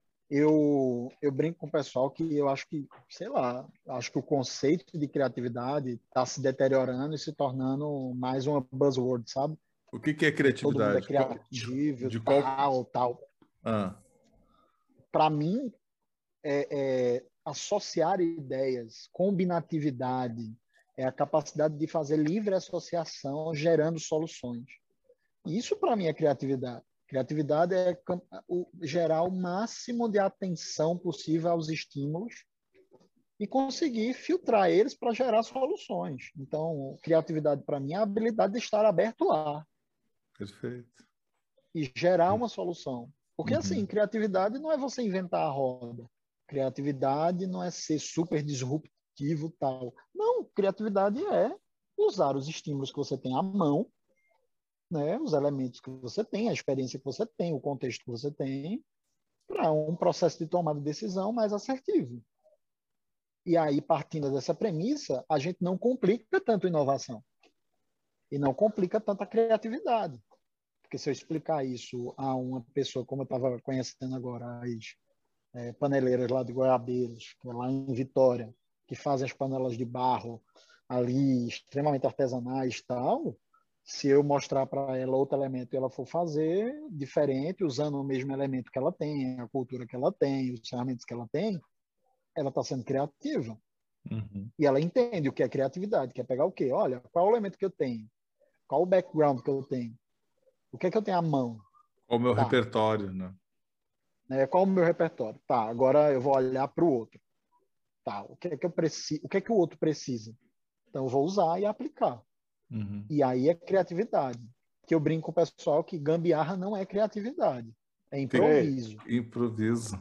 Eu, eu brinco com o pessoal que eu acho que, sei lá, acho que o conceito de criatividade está se deteriorando e se tornando mais uma buzzword, sabe? O que, que é Que todo mundo é criatividade? criativo, de tal, qual... tal. Ah. Para mim, é, é associar ideias, combinatividade, é a capacidade de fazer livre associação gerando soluções. Isso, para mim, é criatividade. Criatividade é o, gerar o máximo de atenção possível aos estímulos e conseguir filtrar eles para gerar soluções. Então, criatividade, para mim, é a habilidade de estar aberto lá. Perfeito. E gerar uma solução. Porque, uhum. assim, criatividade não é você inventar a roda. Criatividade não é ser super disruptivo tal. Não, criatividade é usar os estímulos que você tem à mão, né, os elementos que você tem, a experiência que você tem, o contexto que você tem, para um processo de tomada de decisão mais assertivo. E aí, partindo dessa premissa, a gente não complica tanto a inovação e não complica tanto a criatividade. Porque se eu explicar isso a uma pessoa, como eu estava conhecendo agora, as é, paneleiras lá de Goiabeiros, que é lá em Vitória, que fazem as panelas de barro ali, extremamente artesanais e tal, se eu mostrar para ela outro elemento e ela for fazer diferente, usando o mesmo elemento que ela tem, a cultura que ela tem, os ferramentas que ela tem, ela está sendo criativa. Uhum. E ela entende o que é criatividade, que é pegar o quê? Olha, qual é o elemento que eu tenho? Qual o background que eu tenho? O que é que eu tenho à mão? Qual o meu tá. repertório, né? É, qual o meu repertório? Tá, agora eu vou olhar para o outro. Tá, o que é que eu preciso? O que é que o outro precisa? Então eu vou usar e aplicar. Uhum. E aí é criatividade. Que eu brinco com o pessoal que gambiarra não é criatividade. É improviso. Que improviso.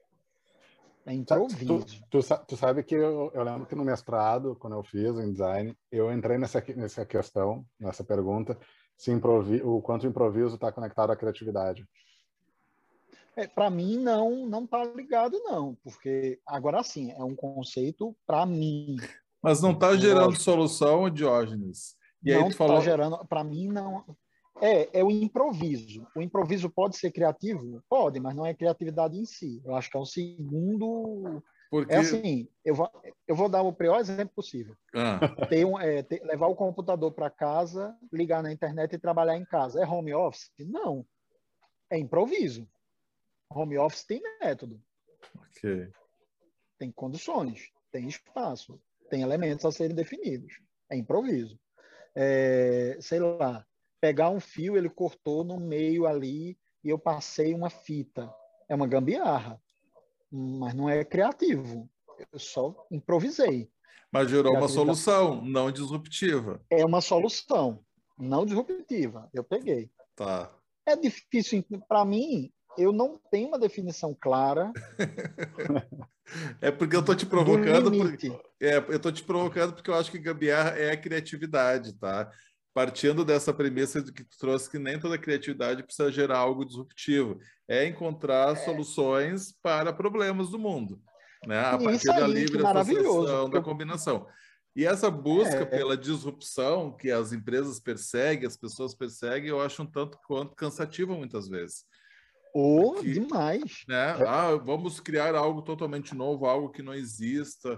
É improviso. Tu, tu, tu sabe que eu, eu lembro que no mestrado, quando eu fiz em design, eu entrei nessa, nessa questão, nessa pergunta, se improvi, o quanto o improviso está conectado à criatividade. É, para mim, não não está ligado, não. Porque, agora sim, é um conceito para mim. Mas não está gerando solução, Diógenes. E não aí tu falou... está gerando... Para mim, não... É, é o improviso. O improviso pode ser criativo? Pode, mas não é criatividade em si. Eu acho que é o segundo... Porque... É assim, eu vou, eu vou dar o pior exemplo possível. Ah. Ter um, é, ter, levar o computador para casa, ligar na internet e trabalhar em casa. É home office? Não. É improviso. Home office tem método. Okay. Tem condições, tem espaço, tem elementos a serem definidos. É improviso. É, sei lá, pegar um fio, ele cortou no meio ali e eu passei uma fita. É uma gambiarra, mas não é criativo. Eu só improvisei. Mas gerou uma solução não disruptiva. É uma solução não disruptiva. Eu peguei. Tá. É difícil, para mim, eu não tenho uma definição clara. É porque eu tô te provocando. Porque, é, eu tô te provocando porque eu acho que gambiarra é a criatividade, tá? Partindo dessa premissa de que tu trouxe que nem toda criatividade precisa gerar algo disruptivo. É encontrar é. soluções para problemas do mundo, né? A partir Isso aí, da livre associação, da eu... combinação. E essa busca é. pela disrupção que as empresas perseguem, as pessoas perseguem, eu acho um tanto quanto cansativa muitas vezes. Ou Porque, demais. Né? É. Ah, vamos criar algo totalmente novo, algo que não exista.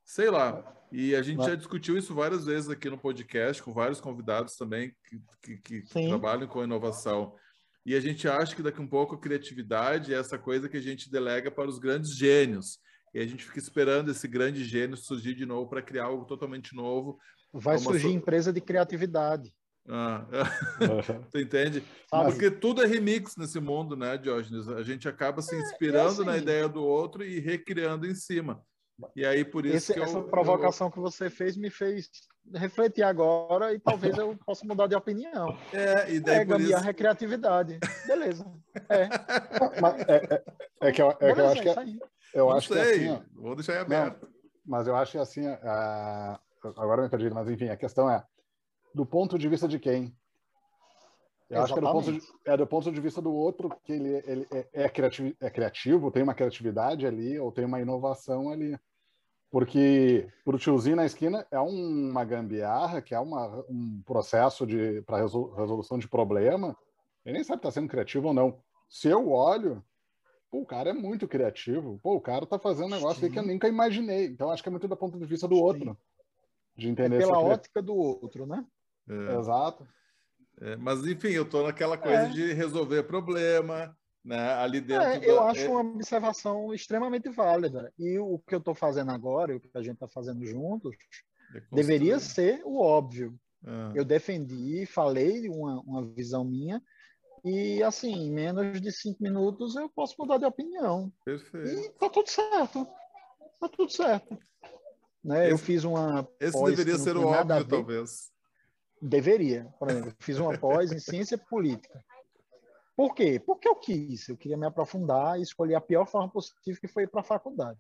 Sei lá. E a gente já discutiu isso várias vezes aqui no podcast, com vários convidados também que, que, que, que trabalham com inovação. E a gente acha que daqui a um pouco a criatividade é essa coisa que a gente delega para os grandes gênios. E a gente fica esperando esse grande gênio surgir de novo para criar algo totalmente novo. Vai uma... surgir empresa de criatividade. Ah, tu entende? Sabe? Porque tudo é remix nesse mundo, né, Diógenes? A gente acaba se inspirando é, assim, na ideia do outro e recriando em cima. E aí, por isso Esse, que eu, essa provocação eu... que você fez me fez refletir agora e talvez eu possa mudar de opinião. É, e daí é por gambiarra isso... é criatividade. Beleza. É. Mas é, é, é, que eu, é Beleza, que eu acho que é, eu Não acho sei, que assim, ó, vou deixar em aberto. Não, mas eu acho que assim, a, agora eu me perdi, mas enfim, a questão é do ponto de vista de quem? Eu Exatamente. acho que é do, ponto de, é do ponto de vista do outro que ele, ele é, é, criativo, é criativo, tem uma criatividade ali, ou tem uma inovação ali. Porque para o tiozinho na esquina é uma gambiarra, que é uma, um processo para resolução de problema. Ele nem sabe se está sendo criativo ou não. Se eu olho, pô, o cara é muito criativo. Pô, o cara está fazendo um negócio que eu nunca imaginei. Então, acho que é muito do ponto de vista do outro. Sim. De entender é pela ótica do outro, né? É. Exato. É, mas, enfim, eu estou naquela coisa é. de resolver problema, né? Ali dentro. É, eu da... acho uma observação extremamente válida. E o que eu estou fazendo agora, o que a gente está fazendo juntos, é deveria ser o óbvio. Ah. Eu defendi, falei uma, uma visão minha, e, assim, em menos de cinco minutos eu posso mudar de opinião. Perfeito. E tá tudo certo. Tá tudo certo. Né? Esse, eu fiz uma Esse deveria ser o óbvio, talvez. Deveria. Por exemplo, eu fiz uma pós em ciência política. Por quê? Porque eu quis. Eu queria me aprofundar e escolhi a pior forma possível, que foi ir para a faculdade.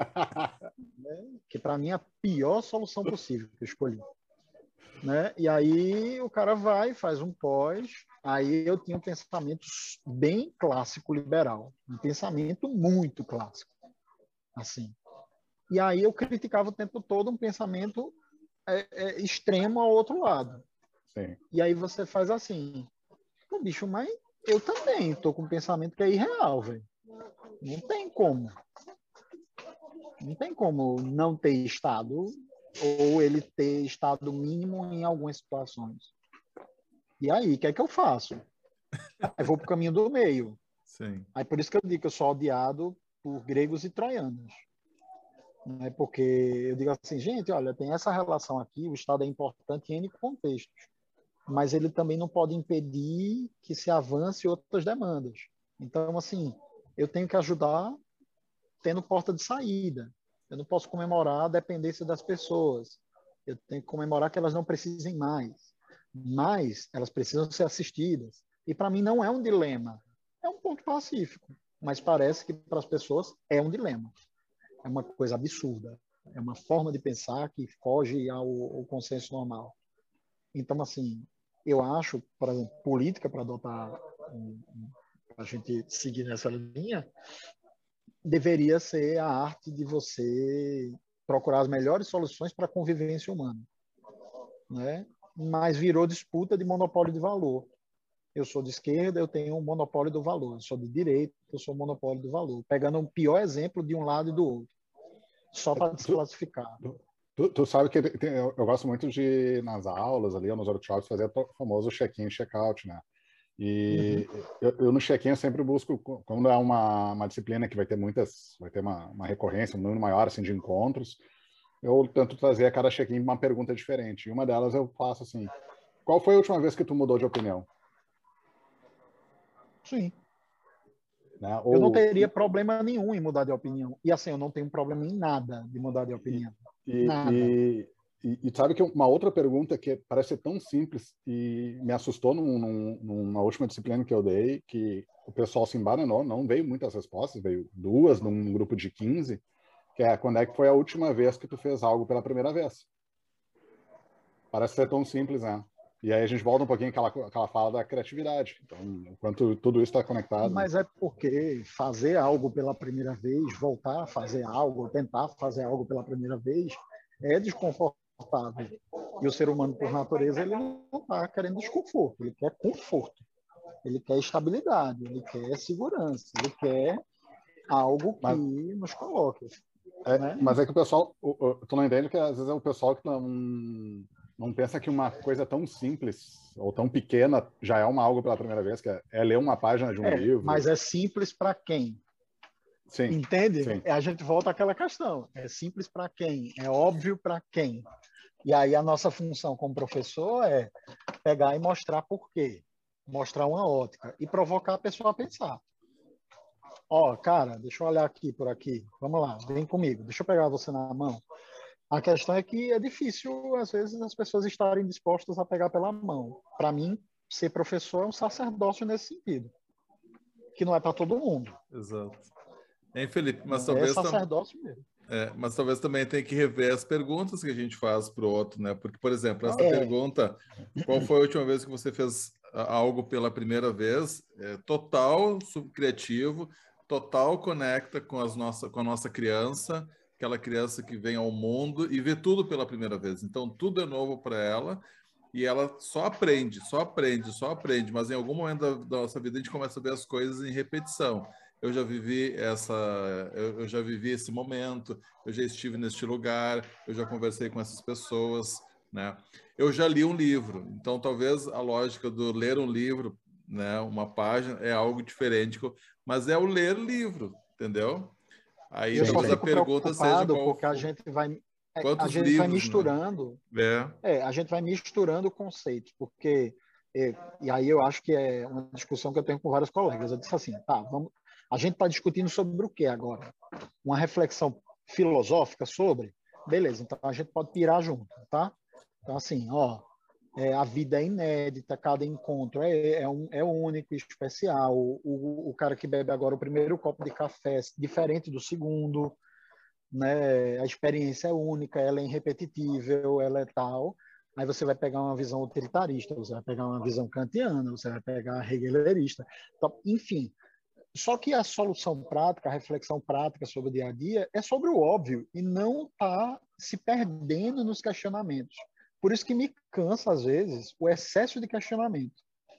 né? Que, para mim, é a pior solução possível que eu escolhi. Né? E aí o cara vai, faz um pós. Aí eu tinha um pensamento bem clássico liberal. Um pensamento muito clássico. Assim. E aí eu criticava o tempo todo um pensamento é, é, extremo ao outro lado. Sim. E aí você faz assim, pô, bicho, mas eu também estou com um pensamento que é irreal, velho. Não tem como. Não tem como não ter estado, ou ele ter estado mínimo em algumas situações. E aí, o que é que eu faço? Eu vou para o caminho do meio. Sim. Aí por isso que eu digo que eu sou odiado por gregos e troianos. Né? Porque eu digo assim, gente, olha, tem essa relação aqui, o Estado é importante em N contextos, mas ele também não pode impedir que se avance outras demandas. Então, assim, eu tenho que ajudar tendo porta de saída. Eu não posso comemorar a dependência das pessoas. Eu tenho que comemorar que elas não precisem mais. Mas elas precisam ser assistidas. E para mim não é um dilema. É um ponto pacífico. Mas parece que para as pessoas é um dilema. É uma coisa absurda. É uma forma de pensar que foge ao, ao consenso normal. Então, assim, eu acho, por exemplo, política, para adotar, um, um, a gente seguir nessa linha, deveria ser a arte de você procurar as melhores soluções para a convivência humana. Né? Mas virou disputa de monopólio de valor. Eu sou de esquerda, eu tenho um monopólio do valor. Eu sou de direita, eu sou um monopólio do valor. Pegando um pior exemplo de um lado e do outro. Só para desclassificar. Tu, tu sabe que tem, eu, eu gosto muito de, nas aulas, ali, nos workshops, fazer o famoso check-in e check-out, né? E uhum. eu, eu no check-in eu sempre busco, quando é uma, uma disciplina que vai ter muitas, vai ter uma, uma recorrência, um número maior assim, de encontros, eu tento trazer a cada check-in uma pergunta diferente. E uma delas eu faço assim, qual foi a última vez que tu mudou de opinião? Sim. Né? Ou... Eu não teria problema nenhum em mudar de opinião. E assim, eu não tenho problema em nada de mudar de opinião. E, nada. E, e, e sabe que uma outra pergunta que parece ser tão simples e me assustou num, num, numa última disciplina que eu dei, que o pessoal se embananou, não veio muitas respostas, veio duas num grupo de quinze, que é quando é que foi a última vez que tu fez algo pela primeira vez? Parece ser tão simples, né? E aí a gente volta um pouquinho àquela, àquela fala da criatividade. Então, enquanto tudo isso está conectado... Mas é porque fazer algo pela primeira vez, voltar a fazer algo, tentar fazer algo pela primeira vez, é desconfortável. E o ser humano, por natureza, ele não está querendo desconforto, ele quer conforto, ele quer estabilidade, ele quer segurança, ele quer algo que mas, nos coloque. É, né? mas é que o pessoal, o, o, tu não entende que às vezes é o pessoal que não, não pensa que uma coisa tão simples ou tão pequena já é uma algo pela primeira vez, que é, é ler uma página de um É, livro. mas é simples para quem? Sim, Entende? sim. A gente volta àquela questão. É simples para quem? É óbvio para quem? E aí a nossa função como professor é pegar e mostrar por quê. Mostrar uma ótica e provocar a pessoa a pensar. Ó, cara, deixa eu olhar aqui por aqui. Vamos lá, vem comigo. Deixa eu pegar você na mão. A questão é que é difícil, às vezes, as pessoas estarem dispostas a pegar pela mão. Para mim, ser professor é um sacerdócio nesse sentido, que não é para todo mundo. Exato. Hein, Felipe? Mas É talvez, tam... sacerdócio mesmo. é, mas talvez também tenha que rever as perguntas que a gente faz para o outro, né? Porque, por exemplo, essa É. pergunta, qual foi a última vez que você fez algo pela primeira vez? É, total subcriativo, total conecta com, as nossa, com a nossa criança, aquela criança que vem ao mundo e vê tudo pela primeira vez. Então, tudo é novo para ela e ela só aprende, só aprende, só aprende. Mas em algum momento da, da nossa vida a gente começa a ver as coisas em repetição. Eu já vivi essa, eu, eu já vivi esse momento, eu já estive neste lugar, eu já conversei com essas pessoas, né? Eu já li um livro, então talvez a lógica do ler um livro, né, uma página é algo diferente, mas é o ler livro, entendeu? Aí Eu só talvez a fico pergunta seja preocupado qual, porque a gente vai a quantos gente vai livros, né? misturando, É. é, a gente vai misturando conceitos, porque é, e aí eu acho que é uma discussão que eu tenho com vários colegas. Eu disse assim, tá, vamos, a gente está discutindo sobre o que agora? Uma reflexão filosófica sobre? Beleza, então a gente pode pirar junto, tá? Então assim, ó, é, a vida é inédita, cada encontro é, é, um, é único, especial. O, o, o cara que bebe agora o primeiro copo de café, diferente do segundo, né? A experiência é única, ela é irrepetível, ela é tal. Aí você vai pegar uma visão utilitarista, você vai pegar uma visão kantiana, você vai pegar a hegelerista. Então, enfim, só que a solução prática, a reflexão prática sobre o dia a dia é sobre o óbvio e não está se perdendo nos questionamentos. Por isso que me cansa, às vezes, o excesso de questionamento.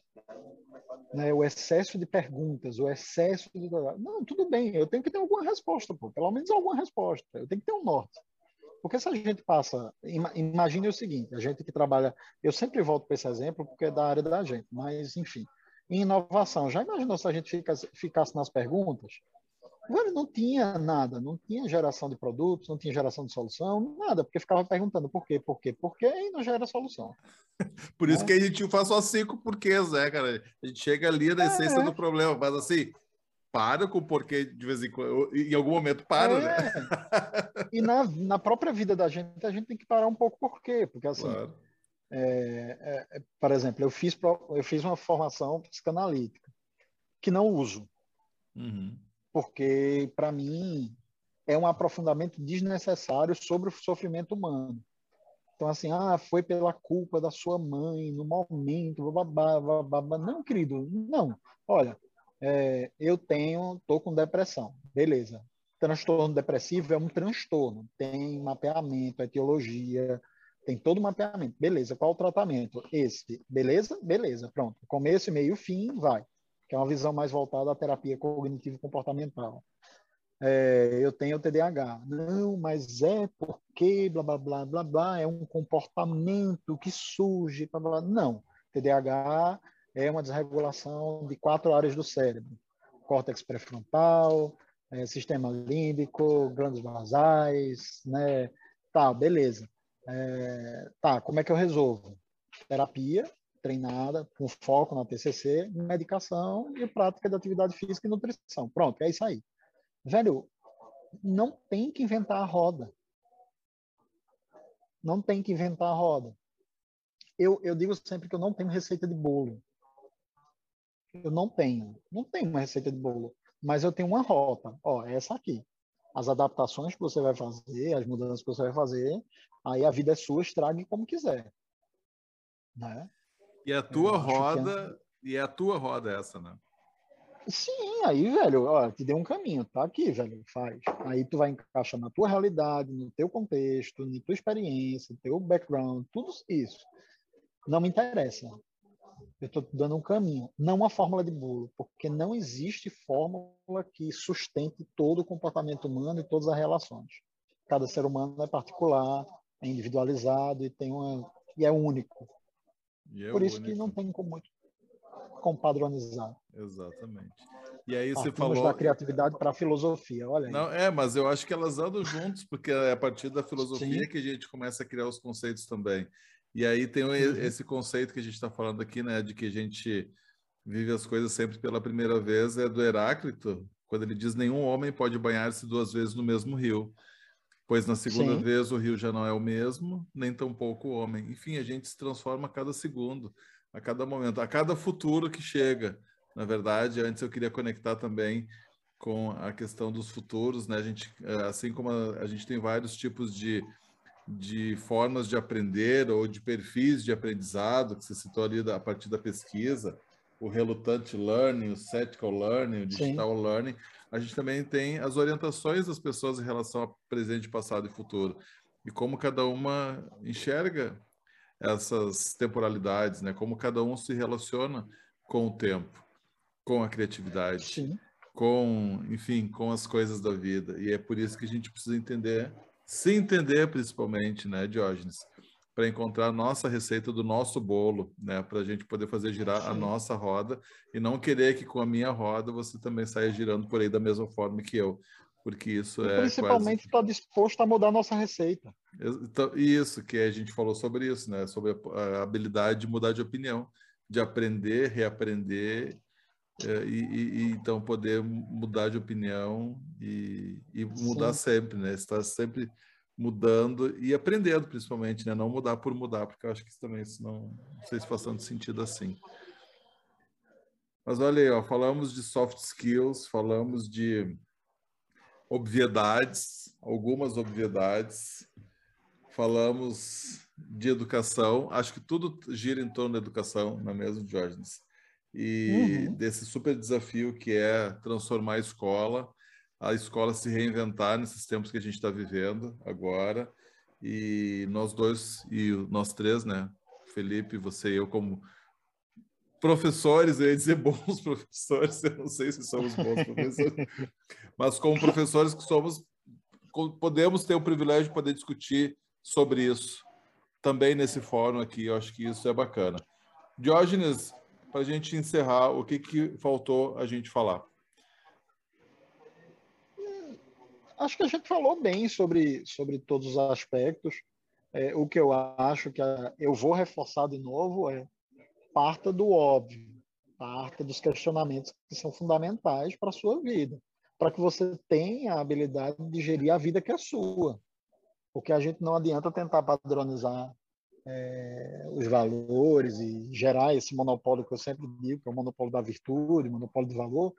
Né, o excesso de perguntas, o excesso de... Não, tudo bem, eu tenho que ter alguma resposta, pô, pelo menos alguma resposta. Eu tenho que ter um norte. Porque se a gente passa... Imagine o seguinte, a gente que trabalha... Eu sempre volto para esse exemplo porque é da área da gente, mas, enfim, em inovação, já imaginou se a gente ficasse, ficasse nas perguntas? Velho, não tinha nada, não tinha geração de produtos, não tinha geração de solução, nada, porque ficava perguntando por quê, por quê, por quê, e não gera solução. Por né? isso que a gente faz só cinco porquês, né, cara? A gente chega ali na essência É. do problema, mas assim, para com o porquê de vez em quando, em algum momento para, É. né? E na, na própria vida da gente, a gente tem que parar um pouco por quê? Porque, assim, Claro. é, é, por exemplo, eu fiz, eu fiz uma formação psicanalítica, que não uso, Uhum. porque, para mim, é um aprofundamento desnecessário sobre o sofrimento humano. Então, assim, ah, foi pela culpa da sua mãe, no momento, babá, babá. Não, querido, não. Olha, é, eu tenho, tô com depressão, beleza. Transtorno depressivo é um transtorno, tem mapeamento, etiologia, tem todo o mapeamento. Beleza, qual o tratamento? Esse. Beleza? Beleza, pronto. Começo, meio, fim, vai. Que é uma visão mais voltada à terapia cognitivo-comportamental. É, eu tenho T D A H. Não, mas é porque blá, blá, blá, blá, blá, é um comportamento que surge. Blá, blá. Não, T D A H é uma desregulação de quatro áreas do cérebro. Córtex pré-frontal, é, sistema límbico, glândulas basais, né? Tá, beleza. É, tá, como é que eu resolvo? Terapia treinada, com foco na T C C, medicação e prática de atividade física e nutrição. Pronto, é isso aí. Velho, não tem que inventar a roda. Não tem que inventar a roda. Eu, eu digo sempre que eu não tenho receita de bolo. Eu não tenho. Não tenho uma receita de bolo. Mas eu tenho uma rota. Ó, é essa aqui. As adaptações que você vai fazer, as mudanças que você vai fazer, aí a vida é sua, estrague como quiser. Né? E a tua Eu acho que roda, é... e é a tua roda essa, né? Sim, aí, velho, ó, te deu um caminho, tá aqui, velho, faz. Aí tu vai encaixar na tua realidade, no teu contexto, na tua experiência, teu background, tudo isso. Não me interessa. Eu estou dando um caminho, não uma fórmula de bolo, porque não existe fórmula que sustente todo o comportamento humano e todas as relações. Cada ser humano é particular, é individualizado e tem uma e é único. E é Por isso único. que não tem como muito como padronizar. Exatamente. E aí você Partimos falou da criatividade para a filosofia, olha aí. Não, é, mas eu acho que elas andam juntos, porque é a partir da filosofia Sim. que a gente começa a criar os conceitos também. E aí tem Uhum. esse conceito que a gente está falando aqui, né, de que a gente vive as coisas sempre pela primeira vez, é do Heráclito, quando ele diz: nenhum homem pode banhar-se duas vezes no mesmo rio, pois na segunda Sim. vez o rio já não é o mesmo, nem tampouco o homem. Enfim, a gente se transforma a cada segundo, a cada momento, a cada futuro que chega. Na verdade, antes eu queria conectar também com a questão dos futuros, né? A gente, assim como a, a gente tem vários tipos de, de formas de aprender ou de perfis de aprendizado, que você citou ali a partir da pesquisa, o relutant learning, o cetical learning, o digital Sim. learning, a gente também tem as orientações das pessoas em relação a presente, passado e futuro, e como cada uma enxerga essas temporalidades, né? Como cada um se relaciona com o tempo, com a criatividade. Sim. Com, enfim, com as coisas da vida. E é por isso que a gente precisa entender, se entender principalmente, né, Diógenes, para encontrar a nossa receita do nosso bolo, né, para a gente poder fazer girar Sim. a nossa roda e não querer que com a minha roda você também saia girando por aí da mesma forma que eu, porque isso e é principalmente está quase... disposto a mudar a nossa receita. Então, isso, que a gente falou sobre isso, né, sobre a habilidade de mudar de opinião, de aprender, reaprender, É, e, e, e então poder mudar de opinião e, e mudar Sim. sempre, né? Estar sempre mudando e aprendendo, principalmente, né? Não mudar por mudar, porque eu acho que isso também isso não, não sei se faz tanto sentido assim. Mas olha aí, ó, falamos de soft skills, falamos de obviedades, algumas obviedades, falamos de educação, acho que tudo gira em torno da educação, não é mesmo, Diógenes? E Uhum. desse super desafio que é transformar a escola, a escola se reinventar nesses tempos que a gente está vivendo agora, e nós dois, e nós três, né, Felipe, você e eu, como professores, eu ia dizer bons professores, eu não sei se somos bons professores, mas como professores que somos, podemos ter o privilégio de poder discutir sobre isso, também nesse fórum aqui, eu acho que isso é bacana. Diógenes, para a gente encerrar, o que, que faltou a gente falar? Acho que a gente falou bem sobre, sobre todos os aspectos. É, o que eu acho que a, eu vou reforçar de novo é parta do óbvio, parta dos questionamentos que são fundamentais para a sua vida, para que você tenha a habilidade de gerir a vida que é sua. Porque a gente não adianta tentar padronizar é, os valores e gerar esse monopólio que eu sempre digo, que é o monopólio da virtude, o monopólio do valor,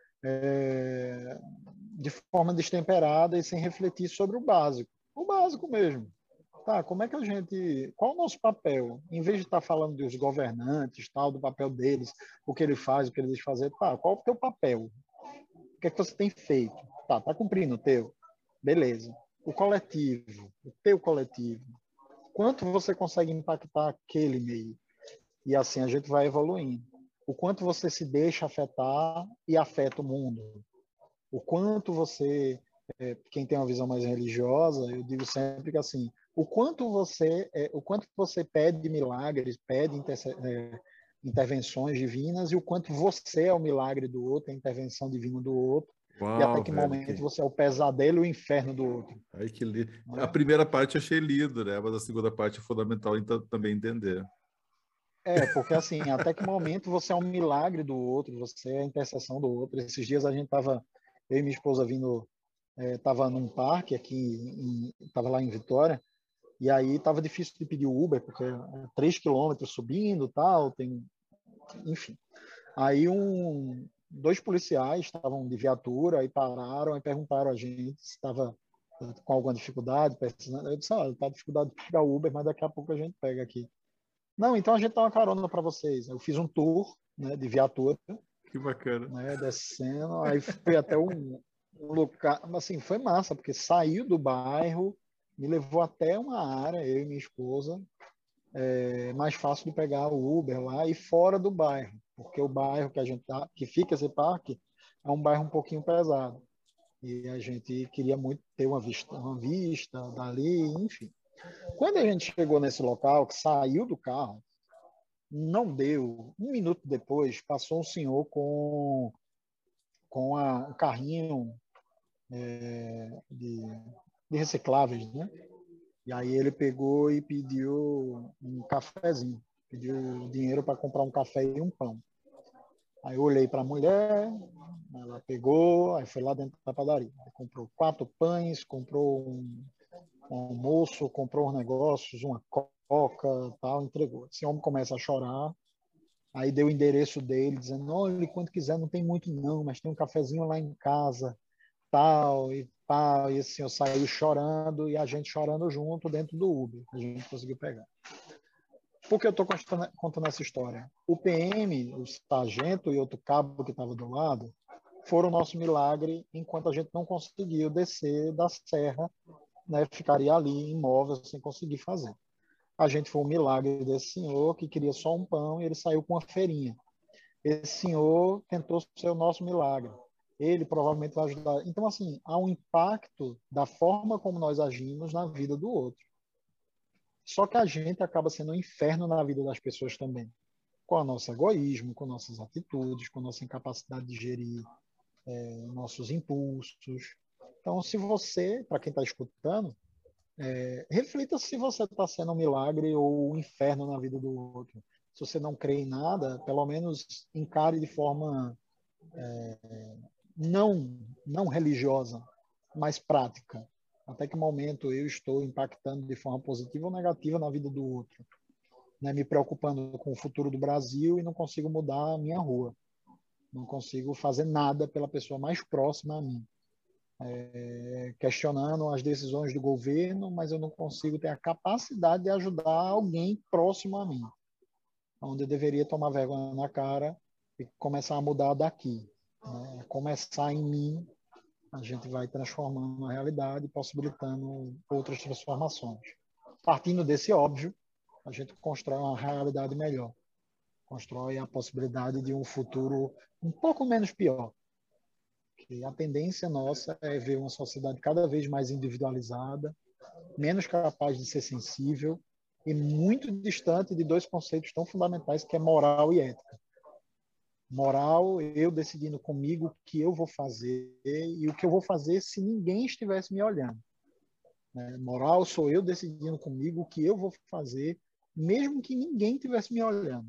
é, de forma destemperada e sem refletir sobre o básico. O básico mesmo. Tá, como é que a gente... Qual o nosso papel? Em vez de estar falando dos governantes, tal, do papel deles, o que ele faz, o que ele deixa fazer, tá, qual o teu papel? O que é que você tem feito? Tá, tá cumprindo o teu? Beleza. O coletivo, o teu coletivo. Quanto você consegue impactar aquele meio? E assim a gente vai evoluindo. O quanto você se deixa afetar e afeta o mundo. O quanto você, é, quem tem uma visão mais religiosa, eu digo sempre que assim, o quanto você, é, o quanto você pede milagres, pede inter, é, intervenções divinas e o quanto você é o milagre do outro, a intervenção divina do outro. Uau, e até que velho, momento que... você é o pesadelo e o inferno do outro. Ai, que lindo. É? A primeira parte eu achei lindo, né? Mas a segunda parte é fundamental então, também entender. É, porque assim, até que momento você é um milagre do outro, você é a intercessão do outro. Esses dias a gente tava, eu e minha esposa vindo, é, tava num parque aqui, em, tava lá em Vitória, e aí tava difícil de pedir o Uber, porque é três quilômetros subindo tal, tem, enfim. Aí um, dois policiais estavam de viatura, aí pararam e perguntaram a gente se estava com alguma dificuldade, precisando. Eu disse, olha, tá dificuldade de pegar o Uber, mas daqui a pouco a gente pega aqui. Não, então a gente dá uma carona para vocês. Eu fiz um tour, né, de viatura. Que bacana. Né, descendo, aí fui até um, um local, assim, foi massa, porque saiu do bairro, me levou até uma área, eu e minha esposa, é mais fácil de pegar o Uber lá e fora do bairro, porque o bairro que a gente tá, que fica esse parque, é um bairro um pouquinho pesado. E a gente queria muito ter uma vista, uma vista dali, enfim. Quando a gente chegou nesse local, que saiu do carro, não deu. Um minuto depois, passou um senhor com, com a, um carrinho é, de, de recicláveis, né? E aí ele pegou e pediu um cafezinho, pediu dinheiro para comprar um café e um pão. Aí eu olhei para a mulher, ela pegou, aí foi lá dentro da padaria. Aí comprou quatro pães, comprou um, um almoço, comprou uns negócios, uma coca, tal, entregou. Esse homem começa a chorar, aí deu o endereço dele, dizendo, olha, quando quiser, não tem muito não, mas tem um cafezinho lá em casa, tal, e tal. E esse senhor saiu chorando, e a gente chorando junto dentro do Uber, a gente conseguiu pegar. Por que eu estou contando, contando essa história? O P M, o sargento e outro cabo que estava do lado, foram o nosso milagre enquanto a gente não conseguiu descer da serra, né, ficaria ali imóvel sem conseguir fazer. A gente foi um milagre desse senhor que queria só um pão e ele saiu com uma feirinha. Esse senhor tentou ser o nosso milagre. Ele provavelmente vai ajudar. Então, assim, há um impacto da forma como nós agimos na vida do outro. Só que a gente acaba sendo um inferno na vida das pessoas também, com o nosso egoísmo, com nossas atitudes, com nossa incapacidade de gerir é, nossos impulsos. Então, se você, para quem está escutando, é, reflita se você está sendo um milagre ou um inferno na vida do outro. Se você não crê em nada, pelo menos encare de forma é, não, não religiosa, mas prática. Até que momento eu estou impactando de forma positiva ou negativa na vida do outro, né? Me preocupando com o futuro do Brasil e não consigo mudar a minha rua, não consigo fazer nada pela pessoa mais próxima a mim, é, questionando as decisões do governo, mas eu não consigo ter a capacidade de ajudar alguém próximo a mim, onde eu deveria tomar vergonha na cara e começar a mudar daqui, né? Começar em mim, a gente vai transformando a realidade e possibilitando outras transformações. Partindo desse óbvio, a gente constrói uma realidade melhor, constrói a possibilidade de um futuro um pouco menos pior. Que a tendência nossa é ver uma sociedade cada vez mais individualizada, menos capaz de ser sensível e muito distante de dois conceitos tão fundamentais que é moral e ética. Moral, eu decidindo comigo o que eu vou fazer e o que eu vou fazer se ninguém estivesse me olhando. Né? Moral, sou eu decidindo comigo o que eu vou fazer, mesmo que ninguém estivesse me olhando.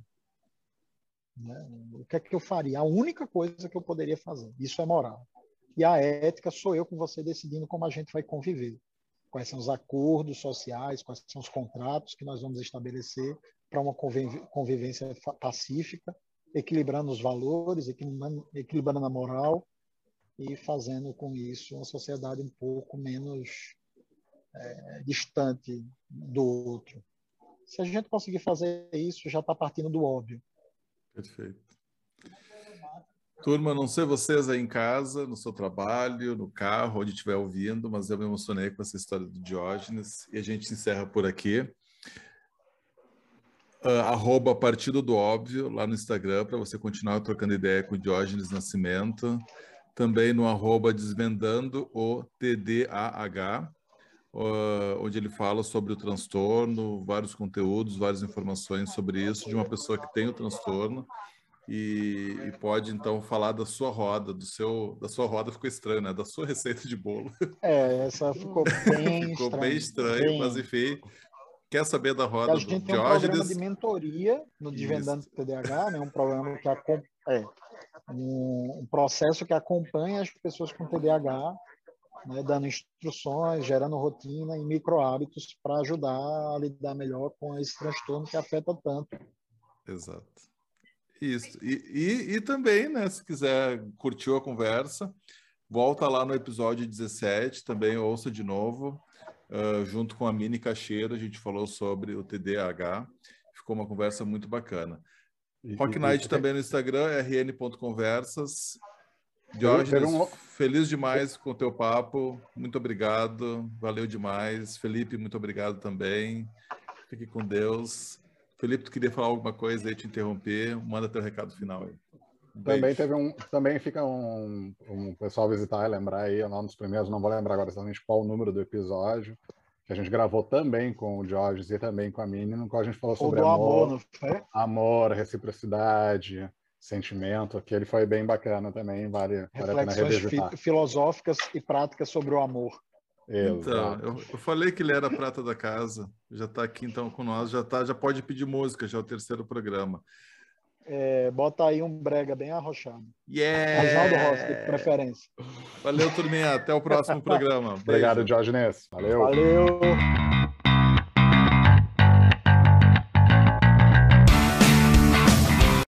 Né? O que é que eu faria? A única coisa que eu poderia fazer. Isso é moral. E a ética sou eu com você decidindo como a gente vai conviver. Quais são os acordos sociais, quais são os contratos que nós vamos estabelecer para uma convivência pacífica, equilibrando os valores, equilibrando, equilibrando a moral e fazendo com isso uma sociedade um pouco menos é, distante do outro. Se a gente conseguir fazer isso, já está partindo do óbvio. Perfeito. Turma, não sei vocês aí em casa, no seu trabalho, no carro, onde estiver ouvindo, mas eu me emocionei com essa história do Diógenes e a gente encerra por aqui. Uh, arroba Partido do Óbvio, lá no Instagram, para você continuar trocando ideia com o Diógenes Nascimento. Também no arroba Desvendando o T D A H, uh, onde ele fala sobre o transtorno, vários conteúdos, várias informações sobre isso, de uma pessoa que tem o transtorno e, e pode, então, falar da sua roda, do seu, da sua roda ficou estranho, né? Da sua receita de bolo. É, essa ficou bem ficou estranho. bem estranho, bem... mas enfim... Quer saber da E roda a do gente tem um programa de Diógenes? mentoria no Desvendando T D A H, né? Um programa que acompanha, é, um, um processo que acompanha as pessoas com T D A H, né? Dando instruções, gerando rotina e micro hábitos para ajudar a lidar melhor com esse transtorno que afeta tanto. Exato. Isso. E, e, e também, né, se quiser curtir a conversa, volta lá no episódio dezessete, também ouça de novo. Uh, junto com a Mini Cacheiro, a gente falou sobre o T D A H. Ficou uma conversa muito bacana. E, Rock e, Night e, também no Instagram, r n ponto conversas. Teve, teve Diógenes, um... feliz demais com o teu papo. Muito obrigado. Valeu demais. Felipe, muito obrigado também. Fique com Deus. Felipe, tu queria falar alguma coisa aí, te interromper? Manda teu recado final aí. Um também teve um, também fica um, um pessoal visitar e lembrar aí, é um dos primeiros, não vou lembrar agora exatamente qual o número do episódio, que a gente gravou também com o Georges e também com a Mini, no qual a gente falou Ou sobre do amor, amor, não foi? amor, reciprocidade, sentimento, que ele foi bem bacana também, vale, vale a pena Reflexões revisitar. fi- filosóficas e práticas sobre o amor. Então, Exato. eu, eu falei que ele era a prata da casa, já está aqui então com nós, já, tá, já pode pedir música, já é o terceiro programa. É, bota aí um brega bem arrochado. Yeah! Reginaldo Rossi, de preferência. Valeu, turminha. Até o próximo programa. Beijo. Obrigado, Diógenes. Valeu. Valeu!